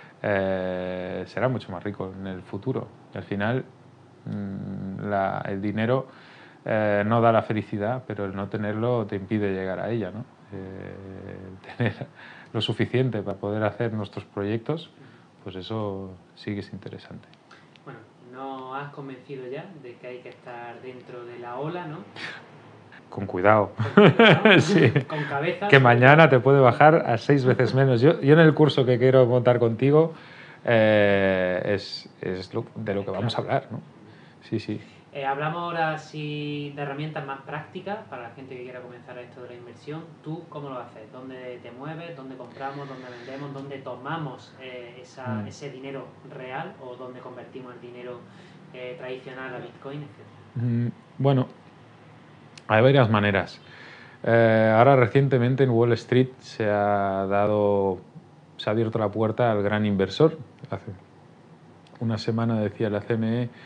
eh, será mucho más rico en el futuro. Y al final mmm, la, el dinero eh, no da la felicidad, pero el no tenerlo te impide llegar a ella, ¿no? Eh, tener lo suficiente para poder hacer nuestros proyectos, pues eso sí que es interesante. Bueno, ¿no has convencido ya de que hay que estar dentro de la ola, no? Con cuidado. Con, cuidado, sí. Con cabeza. Que mañana te puede bajar a seis veces menos. Yo, yo en el curso que quiero montar contigo eh, es, es lo, de lo que vamos a hablar, ¿no? Sí, sí. Eh, hablamos ahora sí de herramientas más prácticas para la gente que quiera comenzar esto de la inversión. ¿Tú cómo lo haces? ¿Dónde te mueves? ¿Dónde compramos? ¿Dónde vendemos? ¿Dónde tomamos eh, esa, mm. ese dinero real? ¿O dónde convertimos el dinero eh, tradicional a Bitcoin, etcétera? Mm, bueno, hay varias maneras. Eh, ahora recientemente en Wall Street se ha dado, se ha abierto la puerta al gran inversor. Hace una semana decía la C M E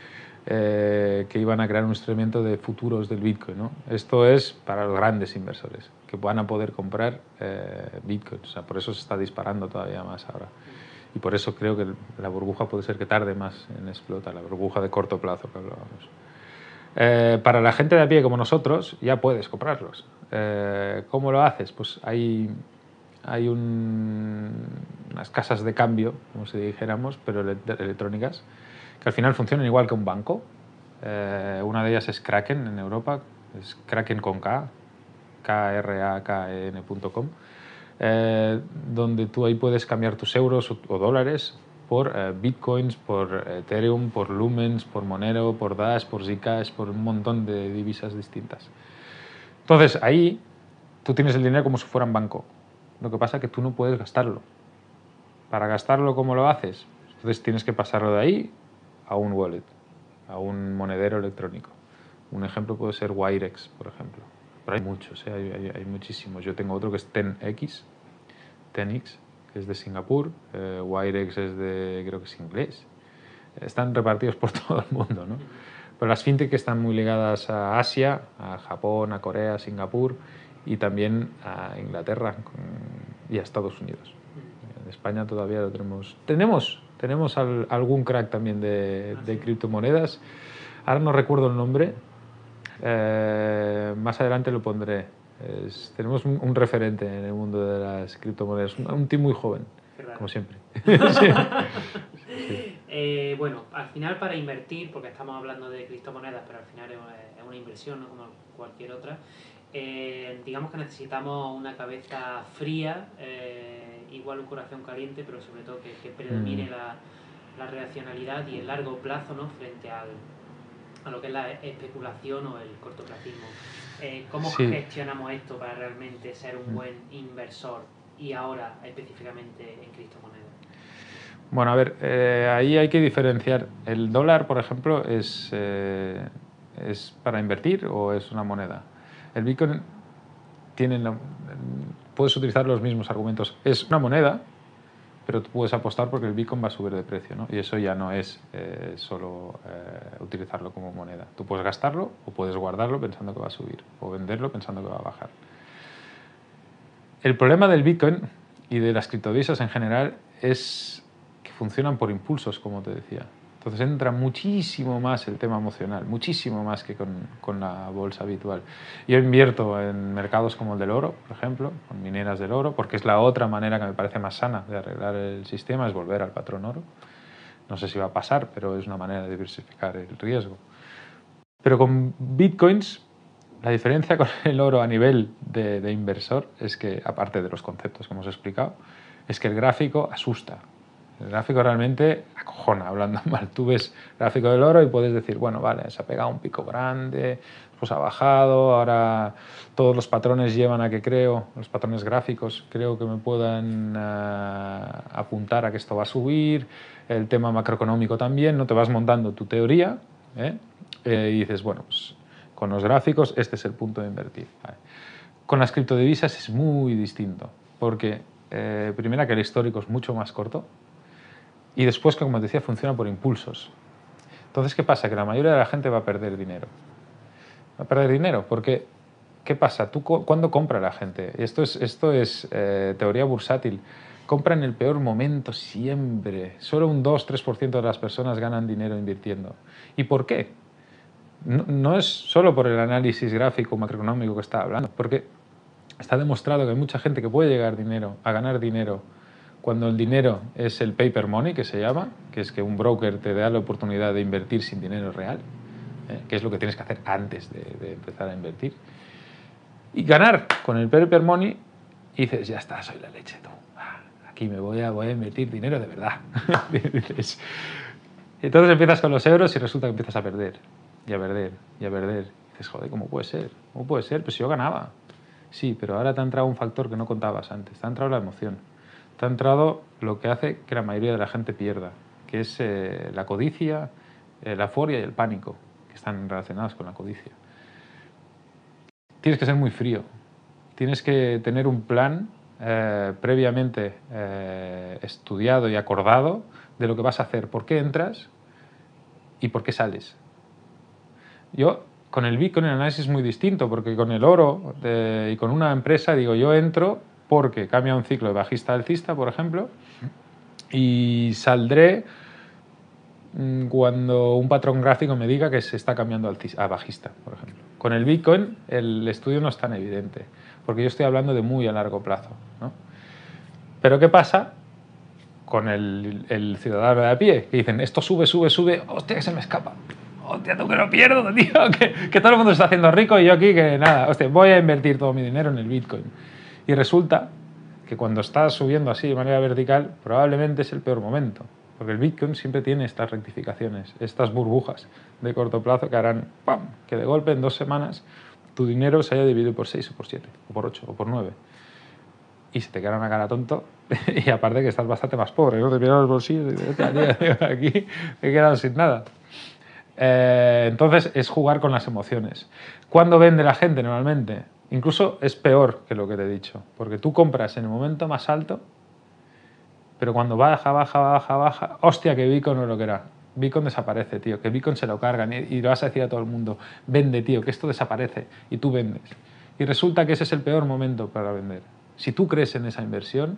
eh, que iban a crear un instrumento de futuros del Bitcoin, ¿no? Esto es para los grandes inversores, que van a poder comprar eh, Bitcoin. O sea, por eso se está disparando todavía más ahora. Y por eso creo que la burbuja puede ser que tarde más en explotar, la burbuja de corto plazo que hablábamos. Eh, para la gente de a pie como nosotros, ya puedes comprarlos. Eh, ¿Cómo lo haces? Pues hay, hay un, unas casas de cambio, como si dijéramos, pero ele electrónicas, que al final funcionan igual que un banco. Eh, una de ellas es Kraken en Europa, es Kraken con K, K R A K E N punto com. Eh, donde tú ahí puedes cambiar tus euros o, o dólares por eh, bitcoins, por Ethereum, por Lumens, por Monero, por Dash, por Zcash, por un montón de divisas distintas. Entonces ahí tú tienes el dinero como si fuera un banco. Lo que pasa es que tú no puedes gastarlo. Para gastarlo, ¿cómo lo haces? Entonces tienes que pasarlo de ahí a un wallet, a un monedero electrónico. Un ejemplo puede ser Wirex, por ejemplo. Pero hay muchos, ¿eh? hay, hay, hay muchísimos. Yo tengo otro que es ten X, ten X, que es de Singapur. Eh, Wirex es de, creo que es inglés. Están repartidos por todo el mundo, ¿no? Pero las fintech están muy ligadas a Asia, a Japón, a Corea, a Singapur y también a Inglaterra y a Estados Unidos. En España todavía lo tenemos. Tenemos, tenemos al, algún crack también de, de criptomonedas. Ahora no recuerdo el nombre. Eh, más adelante lo pondré. Es, tenemos un, un referente en el mundo de las criptomonedas, un, un team muy joven, como siempre. Sí. Sí. Eh, bueno, al final para invertir, porque estamos hablando de criptomonedas, pero al final es una, es una inversión, ¿no? Como cualquier otra, eh, digamos que necesitamos una cabeza fría, eh, igual un corazón caliente, pero sobre todo que, que predomine mm. la, la racionalidad y el largo plazo, ¿no? Frente al a lo que es la especulación o el cortoplacismo. Eh, ¿Cómo sí. gestionamos esto para realmente ser un buen inversor y ahora específicamente en criptomonedas? Bueno, a ver, eh, ahí hay que diferenciar. ¿El dólar, por ejemplo, es, eh, es para invertir o es una moneda? El Bitcoin tiene la, puedes utilizar los mismos argumentos. Es una moneda, pero tú puedes apostar porque el Bitcoin va a subir de precio, ¿no? Y eso ya no es eh, solo eh, utilizarlo como moneda. Tú puedes gastarlo o puedes guardarlo pensando que va a subir o venderlo pensando que va a bajar. El problema del Bitcoin y de las criptodivisas en general es que funcionan por impulsos, como te decía. Entonces entra muchísimo más el tema emocional, muchísimo más que con, con la bolsa habitual. Yo invierto en mercados como el del oro, por ejemplo, con mineras del oro, porque es la otra manera que me parece más sana de arreglar el sistema, es volver al patrón oro. No sé si va a pasar, pero es una manera de diversificar el riesgo. Pero con bitcoins, la diferencia con el oro a nivel de, de inversor es que, aparte de los conceptos que hemos explicado, es que el gráfico asusta. El gráfico realmente acojona, hablando mal. Tú ves el gráfico del oro y puedes decir, bueno, vale, se ha pegado un pico grande, pues ha bajado, ahora todos los patrones llevan a que creo, los patrones gráficos, creo que me puedan uh, apuntar a que esto va a subir, el tema macroeconómico también, no te vas montando tu teoría, ¿eh? Eh, y dices, bueno, pues con los gráficos este es el punto de invertir. Vale. Con las criptodivisas es muy distinto, porque eh, primero que el histórico es mucho más corto, y después, que como te decía, funciona por impulsos. Entonces, ¿qué pasa? Que la mayoría de la gente va a perder dinero. Va a perder dinero porque, ¿qué pasa? ¿Tú cuándo compra la gente? Esto es, esto es eh, teoría bursátil. Compra en el peor momento siempre. Solo un dos a tres por ciento de las personas ganan dinero invirtiendo. ¿Y por qué? No, no es solo por el análisis gráfico macroeconómico que está hablando, porque está demostrado que hay mucha gente que puede llegar dinero, a ganar dinero cuando el dinero es el paper money, que se llama, que es que un broker te da la oportunidad de invertir sin dinero real, ¿eh? Que es lo que tienes que hacer antes de, de empezar a invertir. Y ganar con el paper money, y dices, ya está, soy la leche, tú. Aquí me voy a, voy a invertir dinero de verdad. Entonces empiezas con los euros y resulta que empiezas a perder, y a perder, y a perder. Y dices, joder, ¿cómo puede ser? ¿Cómo puede ser? Pues yo ganaba. Sí, pero ahora te ha entrado un factor que no contabas antes, te ha entrado la emoción. Te ha entrado lo que hace que la mayoría de la gente pierda, que es eh, la codicia, eh, la euforia y el pánico, que están relacionados con la codicia. Tienes que ser muy frío, tienes que tener un plan eh, previamente eh, estudiado y acordado de lo que vas a hacer, por qué entras y por qué sales. Yo, con el Bitcoin, el análisis es muy distinto, porque con el oro de, y con una empresa, digo, yo entro porque cambia un ciclo de bajista a alcista, por ejemplo, y saldré cuando un patrón gráfico me diga que se está cambiando a bajista, por ejemplo. Con el Bitcoin el estudio no es tan evidente, porque yo estoy hablando de muy a largo plazo, ¿no? Pero ¿qué pasa con el, el ciudadano de a pie? Que dicen, esto sube, sube, sube, hostia, que se me escapa. Hostia, tú que lo pierdo, tío, que, que todo el mundo se está haciendo rico y yo aquí que nada, hostia, voy a invertir todo mi dinero en el Bitcoin. Y resulta que cuando está subiendo así de manera vertical, probablemente es el peor momento. Porque el Bitcoin siempre tiene estas rectificaciones, estas burbujas de corto plazo que harán ¡pam! Que de golpe en dos semanas tu dinero se haya dividido por seis o por siete, o por ocho, o por nueve. Y se te queda una cara tonto y aparte que estás bastante más pobre, ¿no? Te miras los bolsillos y dices, aquí te he quedado sin nada. Eh, entonces es jugar con las emociones. ¿Cuándo vende la gente normalmente? Incluso es peor que lo que te he dicho, porque tú compras en el momento más alto, pero cuando baja, baja, baja, baja, hostia, que Bitcoin no lo que era. Bitcoin desaparece, tío, que Bitcoin se lo cargan y, y le vas a decir a todo el mundo, vende, tío, que esto desaparece y tú vendes. Y resulta que ese es el peor momento para vender. Si tú crees en esa inversión,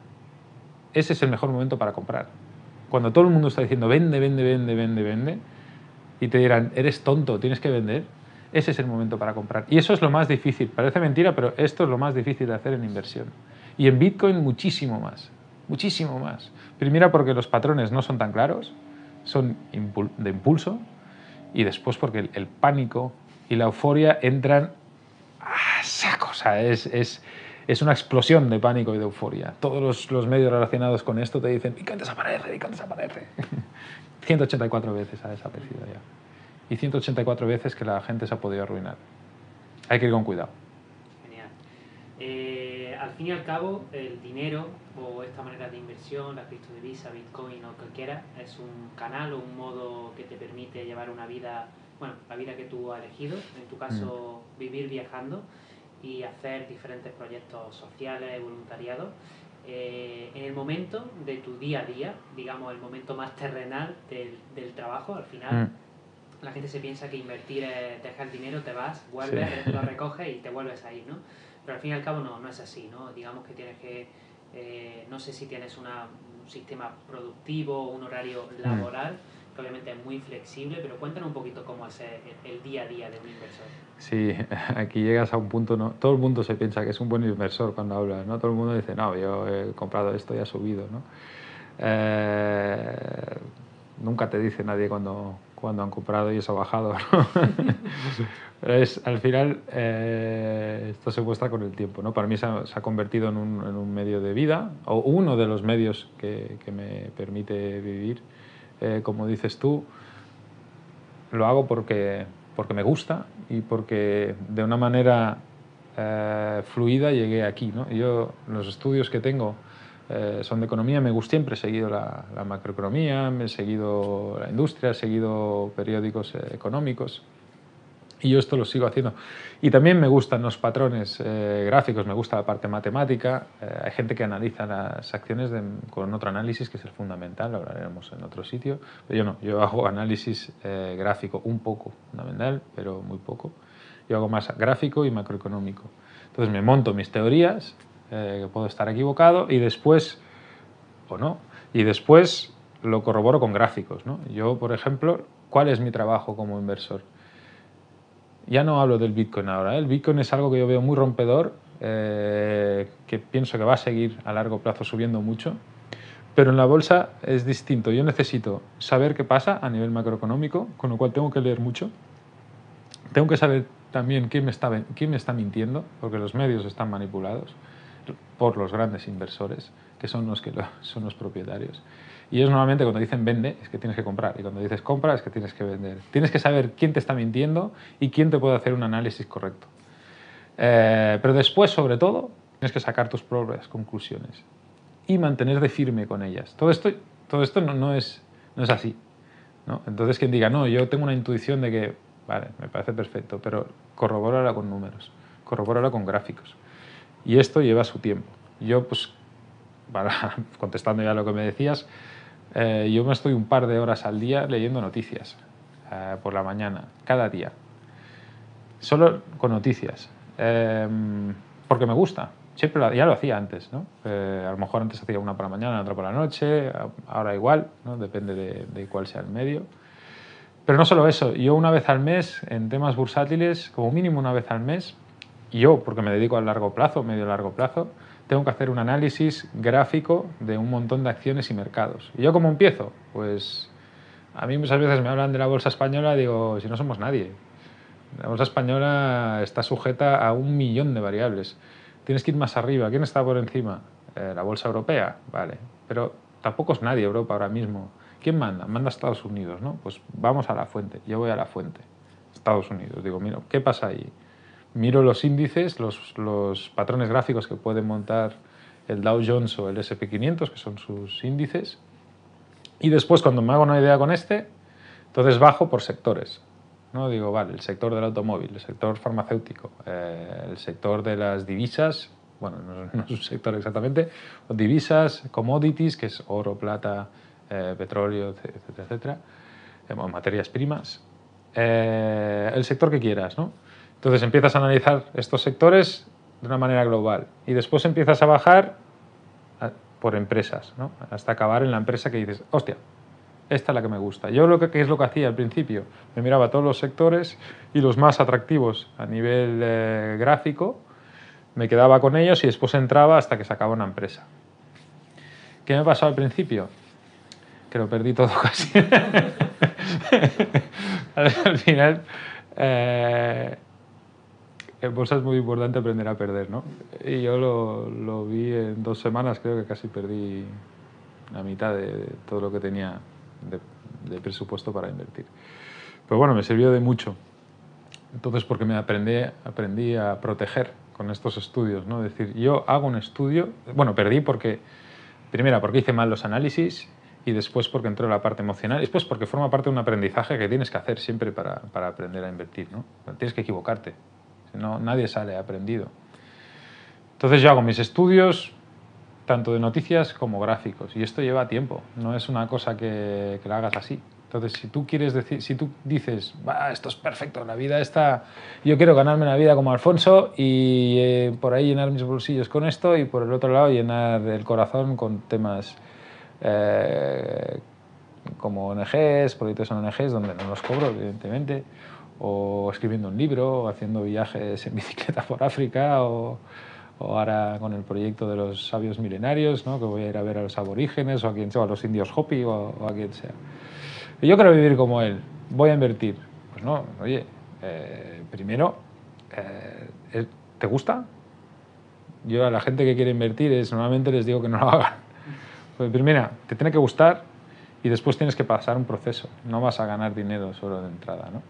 ese es el mejor momento para comprar. Cuando todo el mundo está diciendo, vende, vende, vende, vende, vende, y te dirán, eres tonto, tienes que vender, ese es el momento para comprar. Y eso es lo más difícil. Parece mentira, pero esto es lo más difícil de hacer en inversión. Y en Bitcoin muchísimo más. Muchísimo más. Primero porque los patrones no son tan claros, son de impulso, y después porque el, el pánico y la euforia entran a saco. O sea, es, es, es una explosión de pánico y de euforia. Todos los, los medios relacionados con esto te dicen Bitcoin desaparece, Bitcoin desaparece. ciento ochenta y cuatro veces ha desaparecido ya. Y ciento ochenta y cuatro veces que la gente se ha podido arruinar. Hay que ir con cuidado. Genial. Eh, al fin y al cabo, el dinero o esta manera de inversión, la criptodivisa, Bitcoin o cualquiera, es un canal o un modo que te permite llevar una vida, bueno, la vida que tú has elegido, en tu caso mm. vivir viajando y hacer diferentes proyectos sociales, voluntariados. Eh, en el momento de tu día a día, digamos el momento más terrenal del, del trabajo, al final mm. la gente se piensa que invertir es dejar el dinero, te vas, vuelves, sí. lo recoges y te vuelves a ir, ¿no? Pero al fin y al cabo no, no es así, ¿no? Digamos que tienes que, eh, no sé si tienes una, un sistema productivo, un horario laboral, mm. que obviamente es muy flexible, pero cuéntanos un poquito cómo es el, el día a día de un inversor. Sí, aquí llegas a un punto, ¿no? Todo el mundo se piensa que es un buen inversor cuando hablas, ¿no? Todo el mundo dice, no, yo he comprado esto y ha subido, ¿no? Eh, nunca te dice nadie cuando, cuando han comprado y eso ha bajado, ¿no? Pero es, al final, eh, esto se muestra con el tiempo, ¿no? Para mí se ha, se ha convertido en un, en un medio de vida, o uno de los medios que, que me permite vivir. Eh, como dices tú, lo hago porque, porque me gusta y porque de una manera eh, fluida llegué aquí, ¿no? Yo, los estudios que tengo eh, son de economía, me gusta, siempre he seguido la, la macroeconomía, me he seguido la industria, he seguido periódicos eh, económicos. Y yo esto lo sigo haciendo. Y también me gustan los patrones eh, gráficos, me gusta la parte matemática. Eh, hay gente que analiza las acciones de, con otro análisis, que es el fundamental, lo hablaremos en otro sitio. Pero yo no, yo hago análisis eh, gráfico un poco fundamental, pero muy poco. Yo hago más gráfico y macroeconómico. Entonces me monto mis teorías, eh, que puedo estar equivocado, y después, o no, y después lo corroboro con gráficos, ¿no? Yo, por ejemplo, ¿cuál es mi trabajo como inversor? Ya no hablo del Bitcoin ahora, ¿eh? El Bitcoin es algo que yo veo muy rompedor, eh, que pienso que va a seguir a largo plazo subiendo mucho, pero en la bolsa es distinto. Yo necesito saber qué pasa a nivel macroeconómico, con lo cual tengo que leer mucho. Tengo que saber también quién me está, quién me está mintiendo, porque los medios están manipulados por los grandes inversores, que son los, que lo, son los propietarios. Y ellos normalmente cuando dicen vende es que tienes que comprar, y cuando dices compra es que tienes que vender. Tienes que saber quién te está mintiendo y quién te puede hacer un análisis correcto. Eh, pero después, sobre todo, tienes que sacar tus propias conclusiones y mantenerte firme con ellas. Todo esto, todo esto no, no, es, no es así, ¿no? Entonces quien diga, no, yo tengo una intuición de que, vale, me parece perfecto, pero corrobórala con números, corrobórala con gráficos. Y esto lleva su tiempo. Yo, pues, para, contestando ya lo que me decías, Eh, yo me estoy un par de horas al día leyendo noticias. eh, por la mañana, cada día. Solo con noticias. Eh, porque me gusta. Siempre lo, ya lo hacía antes, ¿no? Eh, a lo mejor antes hacía una por la mañana, otra por la noche, ahora igual, ¿no? Depende de, de cuál sea el medio. Pero no solo eso, yo una vez al mes, en temas bursátiles, como mínimo una vez al mes, yo, porque me dedico a largo plazo, medio largo plazo, tengo que hacer un análisis gráfico de un montón de acciones y mercados. ¿Y yo cómo empiezo? Pues a mí muchas veces me hablan de la bolsa española y digo, si no somos nadie. La bolsa española está sujeta a un millón de variables. Tienes que ir más arriba. ¿Quién está por encima? Eh, la bolsa europea, vale. Pero tampoco es nadie Europa ahora mismo. ¿Quién manda? Manda Estados Unidos, ¿no? Pues vamos a la fuente. Yo voy a la fuente. Estados Unidos. Digo, mira, ¿qué pasa ahí? Miro los índices, los, los patrones gráficos que pueden montar el Dow Jones o el ese and pe quinientos, que son sus índices. Y después, cuando me hago una idea con este, entonces bajo por sectores, ¿no? Digo, vale, el sector del automóvil, el sector farmacéutico, eh, el sector de las divisas, bueno, no, no es un sector exactamente, divisas, commodities, que es oro, plata, eh, petróleo, etcétera, etcétera, eh, materias primas, eh, el sector que quieras, ¿no? Entonces empiezas a analizar estos sectores de una manera global y después empiezas a bajar a, por empresas, ¿no? Hasta acabar en la empresa que dices, hostia, esta es la que me gusta. Yo lo que, que es lo que hacía al principio, me miraba todos los sectores y los más atractivos a nivel eh, gráfico, me quedaba con ellos y después entraba hasta que se acaba una empresa. ¿Qué me pasó al principio? Que lo perdí todo casi. al, al final, eh, en bolsa es muy importante aprender a perder, ¿no? Y yo lo, lo vi en dos semanas, creo que casi perdí la mitad de, de todo lo que tenía de, de presupuesto para invertir. Pero bueno, me sirvió de mucho. Entonces, porque me aprendí, aprendí a proteger con estos estudios, ¿no? Es decir, yo hago un estudio, bueno, perdí porque, primera, porque hice mal los análisis y después porque entró la parte emocional y después porque forma parte de un aprendizaje que tienes que hacer siempre para, para aprender a invertir, ¿no? Tienes que equivocarte, si no, nadie sale aprendido. Entonces yo hago mis estudios, tanto de noticias como gráficos, y esto lleva tiempo, no es una cosa que, que la hagas así. Entonces, si tú quieres decir, si tú dices, bah, esto es perfecto, la vida está, yo quiero ganarme la vida como Alfonso y eh, por ahí llenar mis bolsillos con esto y por el otro lado llenar el corazón con temas eh, como O N Ges, proyectos en O N Ges donde no los cobro, evidentemente, o escribiendo un libro, o haciendo viajes en bicicleta por África, o, o ahora con el proyecto de los sabios milenarios, ¿no? Que voy a ir a ver a los aborígenes o a quien sea, a los indios Hopi o, o a quien sea. Yo quiero vivir como él, voy a invertir. Pues no, oye, eh, primero, eh, ¿te gusta? Yo a la gente que quiere invertir es, normalmente les digo que no lo hagan. Pues primero, te tiene que gustar y después tienes que pasar un proceso. No vas a ganar dinero solo de entrada, ¿no?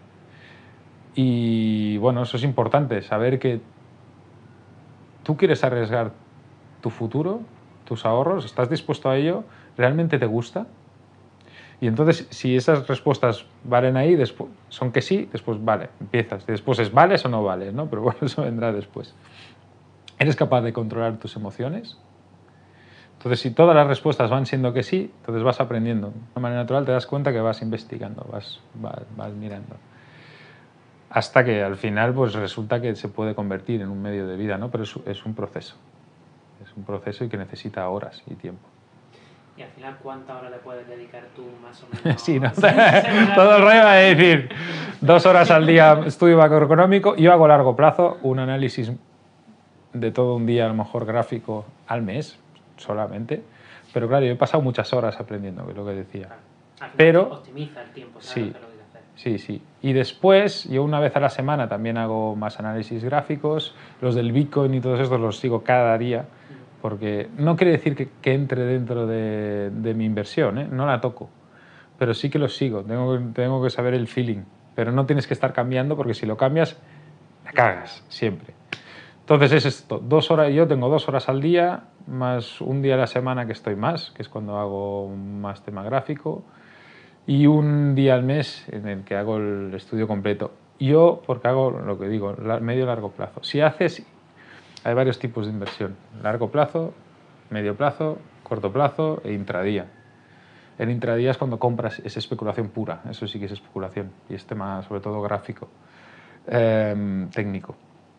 Y bueno, eso es importante, saber que tú quieres arriesgar tu futuro, tus ahorros, estás dispuesto a ello, ¿realmente te gusta? Y entonces, si esas respuestas valen ahí, después, son que sí, después vale, empiezas. Y después es vales o no vales, ¿no? Pero bueno, eso vendrá después. ¿Eres capaz de controlar tus emociones? Entonces, si todas las respuestas van siendo que sí, entonces vas aprendiendo. De una manera natural te das cuenta que vas investigando, vas, vas, vas mirando. Hasta que al final pues resulta que se puede convertir en un medio de vida, ¿no? Pero es, es un proceso. Es un proceso y que necesita horas y tiempo. Y al final, ¿cuántas horas le puedes dedicar tú más o menos? Sí, ¿no? Todo el rollo va a decir dos horas al día estudio macroeconómico. Yo hago a largo plazo un análisis de todo un día, a lo mejor gráfico, al mes solamente. Pero claro, yo he pasado muchas horas aprendiendo, que es lo que decía. Claro. Al final Pero optimiza el tiempo, ¿sabes sí, lo que lo que hacer? sí, sí. Y después, yo una vez a la semana también hago más análisis gráficos. Los del Bitcoin y todos estos los sigo cada día. Porque no quiere decir que, que entre dentro de, de mi inversión, ¿eh? No la toco, pero sí que los sigo, tengo, tengo que saber el feeling, pero no tienes que estar cambiando porque si lo cambias, la cagas siempre. Entonces es esto, dos horas, yo tengo dos horas al día, más un día a la semana que estoy más, que es cuando hago más tema gráfico, y un día al mes en el que hago el estudio completo. Yo, porque hago lo que digo, medio largo plazo. Si haces... Hay varios tipos de inversión, largo plazo, medio plazo, corto plazo e intradía. El intradía es cuando compras, es especulación pura, eso sí que es especulación, y es tema sobre todo gráfico, eh, técnico.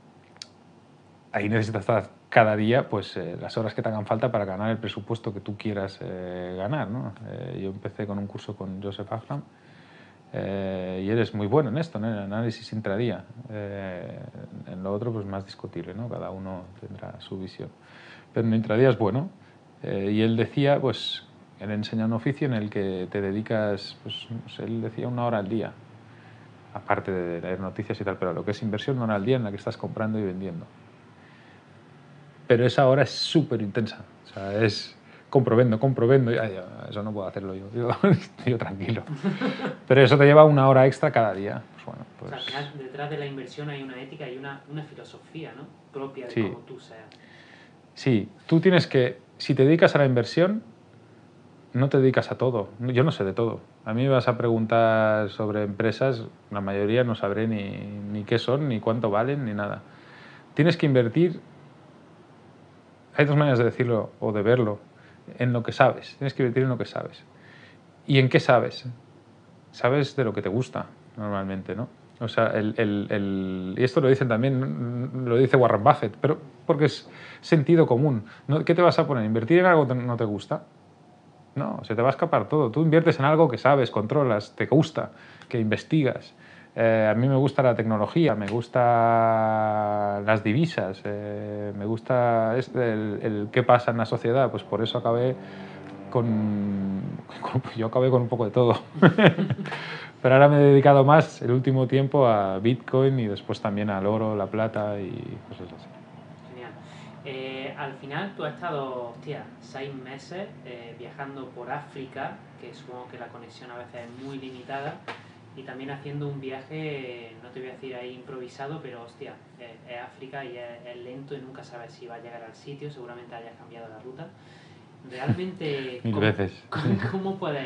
Ahí necesitas estar cada día pues, eh, las horas que te hagan falta para ganar el presupuesto que tú quieras eh, ganar, ¿no? Eh, yo empecé con un curso con Joseph Afram, eh, y él es muy bueno en esto, ¿no? En el análisis intradía. Eh, en lo otro, pues más discutible, ¿no? Cada uno tendrá su visión. Pero en intradía es bueno. Eh, y él decía, pues, él enseña un oficio en el que te dedicas, pues, no sé, él decía una hora al día, aparte de leer noticias y tal, pero lo que es inversión, una hora al día en la que estás comprando y vendiendo. Pero esa hora es súper intensa, o sea, es compro, vendo, compro, vendo, ya, ya, eso no puedo hacerlo yo, yo, yo tranquilo. Pero eso te lleva una hora extra cada día. Pues bueno, pues... O sea, al final, detrás de la inversión hay una ética y una, una filosofía, ¿no? Propia de Sí. cómo tú seas. Sí, tú tienes que, si te dedicas a la inversión, no te dedicas a todo. Yo no sé de todo. A mí me vas a preguntar sobre empresas, la mayoría no sabré ni, ni qué son, ni cuánto valen, ni nada. Tienes que invertir, hay dos maneras de decirlo o de verlo, en lo que sabes. Tienes que invertir en lo que sabes. ¿Y en qué sabes? Sabes de lo que te gusta, normalmente, ¿no? O sea, el, el, el, y esto lo dicen también, lo dice Warren Buffett, pero porque es sentido común. ¿No? ¿Qué te vas a poner? ¿Invertir en algo que no te gusta? No, se te va a escapar todo. Tú inviertes en algo que sabes, controlas, te gusta, que investigas. Eh, a mí me gusta la tecnología, me gusta las divisas, eh, me gusta este, el, el qué pasa en la sociedad. Pues por eso acabé con, con yo acabé con un poco de todo. Pero ahora me he dedicado más el último tiempo a Bitcoin y después también al oro, la plata y cosas así. Genial. Eh, al final tú has estado, hostia, seis meses eh, viajando por África, que supongo que la conexión a veces es muy limitada, y también haciendo un viaje, no te voy a decir ahí improvisado, pero hostia, es, es África y es, es lento y nunca sabes si va a llegar al sitio, seguramente hayas cambiado la ruta. Realmente, Mil ¿cómo, veces. ¿cómo, cómo puedes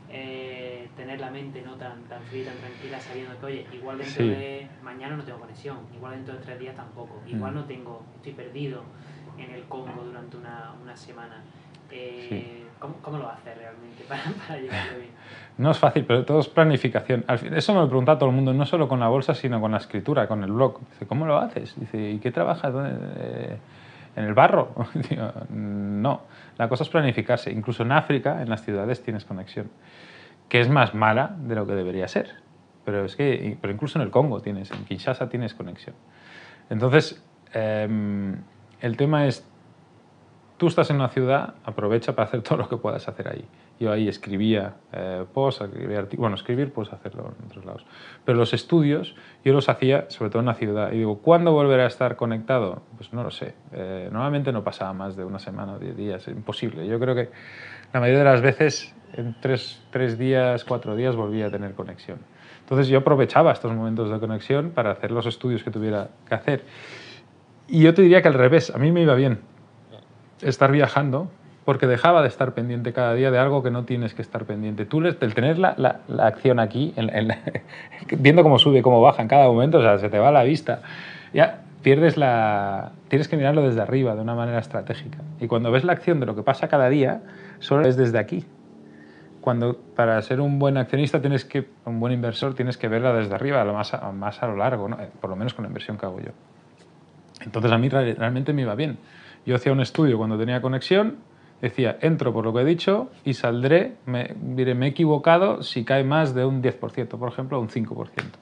eh, tener la mente no tan, tan fría y tan tranquila sabiendo que, oye, igual dentro Sí. de mañana no tengo conexión, igual dentro de tres días tampoco, igual Mm. no tengo, estoy perdido en el Congo durante una, una semana? Eh, Sí. ¿cómo, ¿Cómo lo haces realmente para, para llevarlo bien? No es fácil, pero todo es planificación. Al fin, eso me lo pregunta todo el mundo, no solo con la bolsa, sino con la escritura, con el blog. Dice, ¿cómo lo haces? Dice, ¿y qué trabajas? ¿Dónde? Eh, ¿En el barro? Digo, no, la cosa es planificarse. Incluso en África, en las ciudades, tienes conexión, que es más mala de lo que debería ser. Pero es que, pero incluso en el Congo tienes, en Kinshasa tienes conexión. Entonces, eh, el tema es, tú estás en una ciudad, aprovecha para hacer todo lo que puedas hacer ahí. Yo ahí escribía eh, posts, escribía artículos, bueno, escribir puedes hacerlo en otros lados. Pero los estudios yo los hacía sobre todo en la ciudad. Y digo, ¿cuándo volveré a estar conectado? Pues no lo sé. Eh, normalmente no pasaba más de una semana o diez días, es imposible. Yo creo que la mayoría de las veces en tres, tres días, cuatro días volvía a tener conexión. Entonces yo aprovechaba estos momentos de conexión para hacer los estudios que tuviera que hacer. Y yo te diría que al revés, a mí me iba bien estar viajando porque dejaba de estar pendiente cada día de algo que no tienes que estar pendiente. Tú, el tener la, la, la acción aquí, en, en la, viendo cómo sube, cómo baja en cada momento, o sea, se te va a la vista, ya pierdes la... Tienes que mirarlo desde arriba, de una manera estratégica. Y cuando ves la acción de lo que pasa cada día, solo es desde aquí. Cuando para ser un buen accionista, tienes que, un buen inversor, tienes que verla desde arriba, lo más, a, más a lo largo, ¿no? Por lo menos con la inversión que hago yo. Entonces a mí realmente me iba bien. Yo hacía un estudio cuando tenía conexión, decía, entro por lo que he dicho y saldré, me, diré, me he equivocado si cae más de un diez por ciento, por ejemplo, o un cinco por ciento.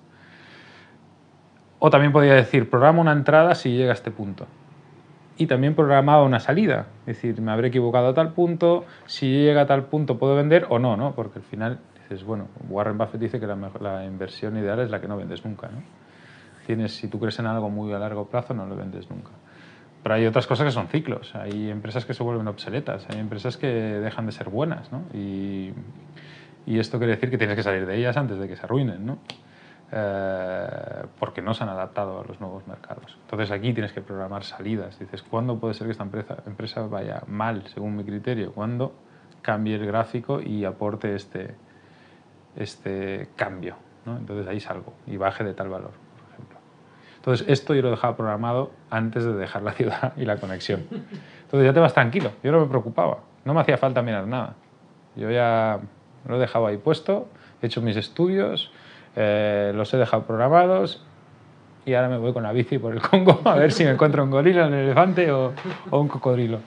O también podía decir, programa una entrada si llega a este punto. Y también programaba una salida, es decir, me habré equivocado a tal punto, si llega a tal punto puedo vender o no, ¿no? Porque al final dices, bueno, Warren Buffett dice que la, mejor, la inversión ideal es la que no vendes nunca, ¿no? Tienes, si tú crees en algo muy a largo plazo, no lo vendes nunca. Pero hay otras cosas que son ciclos. Hay empresas que se vuelven obsoletas, hay empresas que dejan de ser buenas, ¿no? Y, y esto quiere decir que tienes que salir de ellas antes de que se arruinen, ¿no? Eh, porque no se han adaptado a los nuevos mercados. Entonces aquí tienes que programar salidas. Dices, ¿cuándo puede ser que esta empresa, empresa vaya mal, según mi criterio? ¿Cuándo cambie el gráfico y aporte este, este cambio, ¿no? Entonces ahí salgo y baje de tal valor. Entonces, esto yo lo dejaba programado antes de dejar la ciudad y la conexión. Entonces ya te vas tranquilo. Yo no me preocupaba. No me hacía falta mirar nada. Yo ya Lo he dejado ahí puesto, he hecho mis estudios, eh, los he dejado programados y ahora me voy con la bici por el Congo a ver si me encuentro un gorila, un elefante o, o un cocodrilo.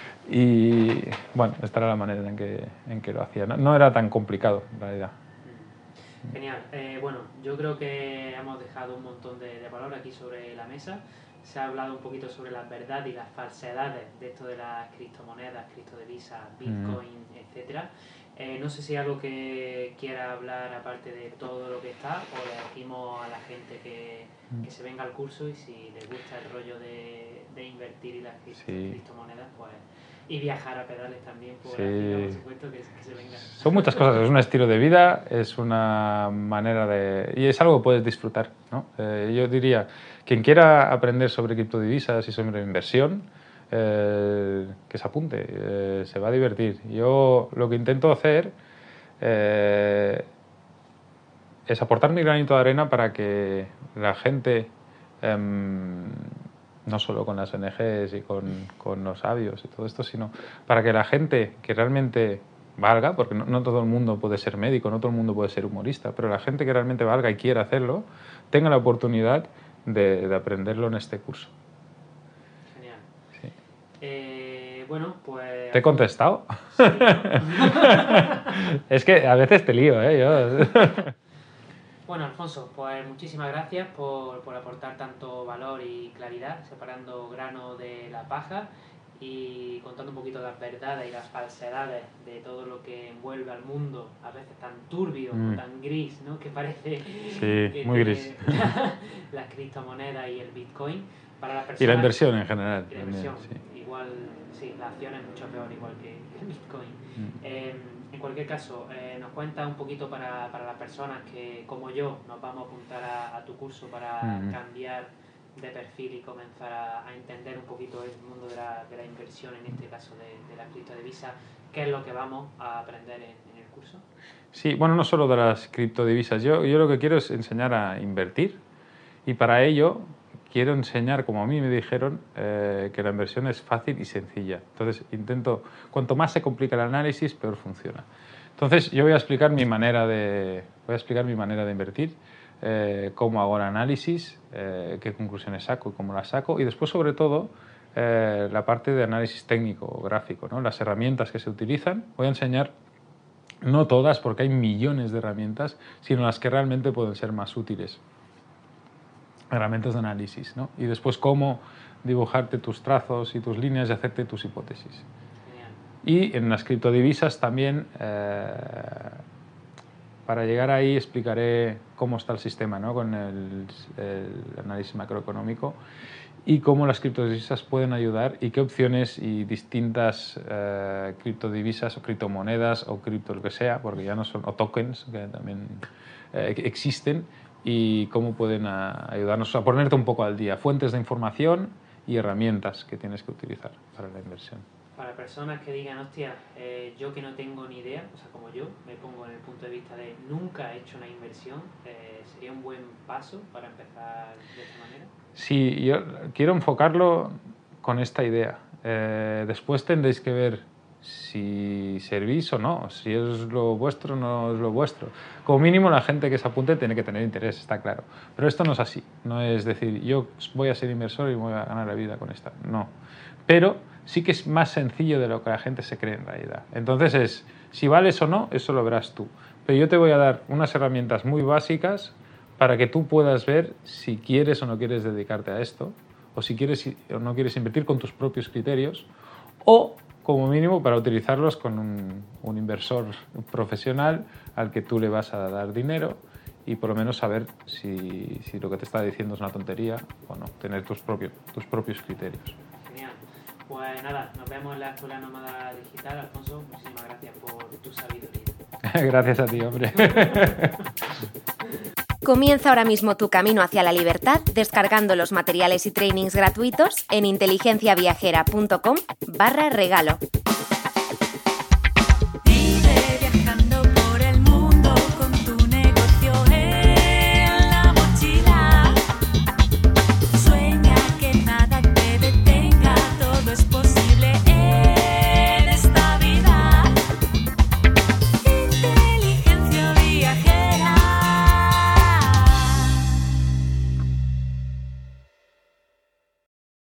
Y bueno, esta era la manera en que, en que lo hacía. No, no era tan complicado, en realidad. Genial. Eh, bueno, yo creo que hemos dejado un montón de, de valor aquí sobre la mesa. Se ha hablado un poquito sobre la verdad y las falsedades de esto de las criptomonedas, criptodivisas, Bitcoin, mm. etcétera. Eh, no sé si hay algo que quiera hablar aparte de todo lo que está, o le decimos a la gente que, que se venga al curso y si les gusta el rollo de, de invertir y las cripto, sí. criptomonedas, pues... Y viajar a pedales también, por, sí. África, por supuesto, que, que se venga. Son muchas cosas, es un estilo de vida, es una manera de... y es algo que puedes disfrutar, ¿no? Eh, yo diría, quien quiera aprender sobre criptodivisas y sobre inversión, eh, que se apunte, eh, se va a divertir. Yo lo que intento hacer eh, es aportar mi granito de arena para que la gente... Eh, no solo con las O N Ges y con, con los sabios y todo esto, sino para que la gente que realmente valga, porque no, no todo el mundo puede ser médico, no todo el mundo puede ser humorista, pero la gente que realmente valga y quiera hacerlo, tenga la oportunidad de, de aprenderlo en este curso. Genial. Sí. Eh, bueno, pues... ¿Te he contestado? Sí, ¿no? Es que a veces te lío, ¿eh? Yo... Bueno, Alfonso, pues muchísimas gracias por, por aportar tanto valor y claridad, separando grano de la paja y contando un poquito las verdades y las falsedades de todo lo que envuelve al mundo, a veces tan turbio, mm. tan gris, ¿no? Que parece sí, que muy gris. Las criptomonedas y el Bitcoin. Para las personas, y la inversión en general. Y la inversión, sí. Igual, sí, la acción es mucho peor, igual que el Bitcoin. Mm. Eh, En cualquier caso, eh, nos cuenta un poquito para, para las personas que, como yo, nos vamos a apuntar a, a tu curso para mm. cambiar de perfil y comenzar a, a entender un poquito el mundo de la, de la inversión, en este caso de, de la criptodivisa. ¿Qué es lo que vamos a aprender en, en el curso? Sí, bueno, no solo de las criptodivisas. Yo, yo lo que quiero es enseñar a invertir y para ello quiero enseñar, como a mí me dijeron, eh, que la inversión es fácil y sencilla. Entonces, intento, cuanto más se complica el análisis, peor funciona. Entonces, yo voy a explicar mi manera de, voy a explicar mi manera de invertir, eh, cómo hago el análisis, eh, qué conclusiones saco y cómo las saco, y después, sobre todo, eh, la parte de análisis técnico o gráfico, ¿no? Las herramientas que se utilizan. Voy a enseñar, no todas, porque hay millones de herramientas, sino las que realmente pueden ser más útiles. Herramientas de análisis, ¿no? Y después cómo dibujarte tus trazos y tus líneas y hacerte tus hipótesis. Genial. Y en las criptodivisas también, eh, para llegar ahí explicaré cómo está el sistema, ¿no? Con el, el análisis macroeconómico y cómo las criptodivisas pueden ayudar y qué opciones y distintas eh, criptodivisas o criptomonedas o cripto lo que sea, porque ya no son, o tokens que también eh, existen, y cómo pueden a, ayudarnos a ponerte un poco al día. Fuentes de información y herramientas que tienes que utilizar para la inversión. Para personas que digan, hostia, eh, yo que no tengo ni idea, o sea, como yo, me pongo en el punto de vista de nunca he hecho una inversión, eh, ¿sería un buen paso para empezar de esta manera? Sí, yo quiero enfocarlo con esta idea. Eh, después tendréis que ver si servís o no, si es lo vuestro o no es lo vuestro. Como mínimo la gente que se apunte tiene que tener interés, está claro. Pero esto no es así, no es decir, yo voy a ser inversor y voy a ganar la vida con esta, no. Pero sí que es más sencillo de lo que la gente se cree en realidad. Entonces es, si vales o no, eso lo verás tú. Pero yo te voy a dar unas herramientas muy básicas para que tú puedas ver si quieres o no quieres dedicarte a esto, o si quieres o no quieres invertir con tus propios criterios, o como mínimo para utilizarlos con un, un inversor profesional al que tú le vas a dar dinero y por lo menos saber si, si lo que te está diciendo es una tontería o no, tener tus propios, tus propios criterios. Genial. Pues nada, nos vemos en la Escuela Nómada Digital. Alfonso, muchísimas gracias por tu sabiduría. Gracias a ti, hombre. Comienza ahora mismo tu camino hacia la libertad descargando los materiales y trainings gratuitos en inteligenciaviajera punto com barra regalo.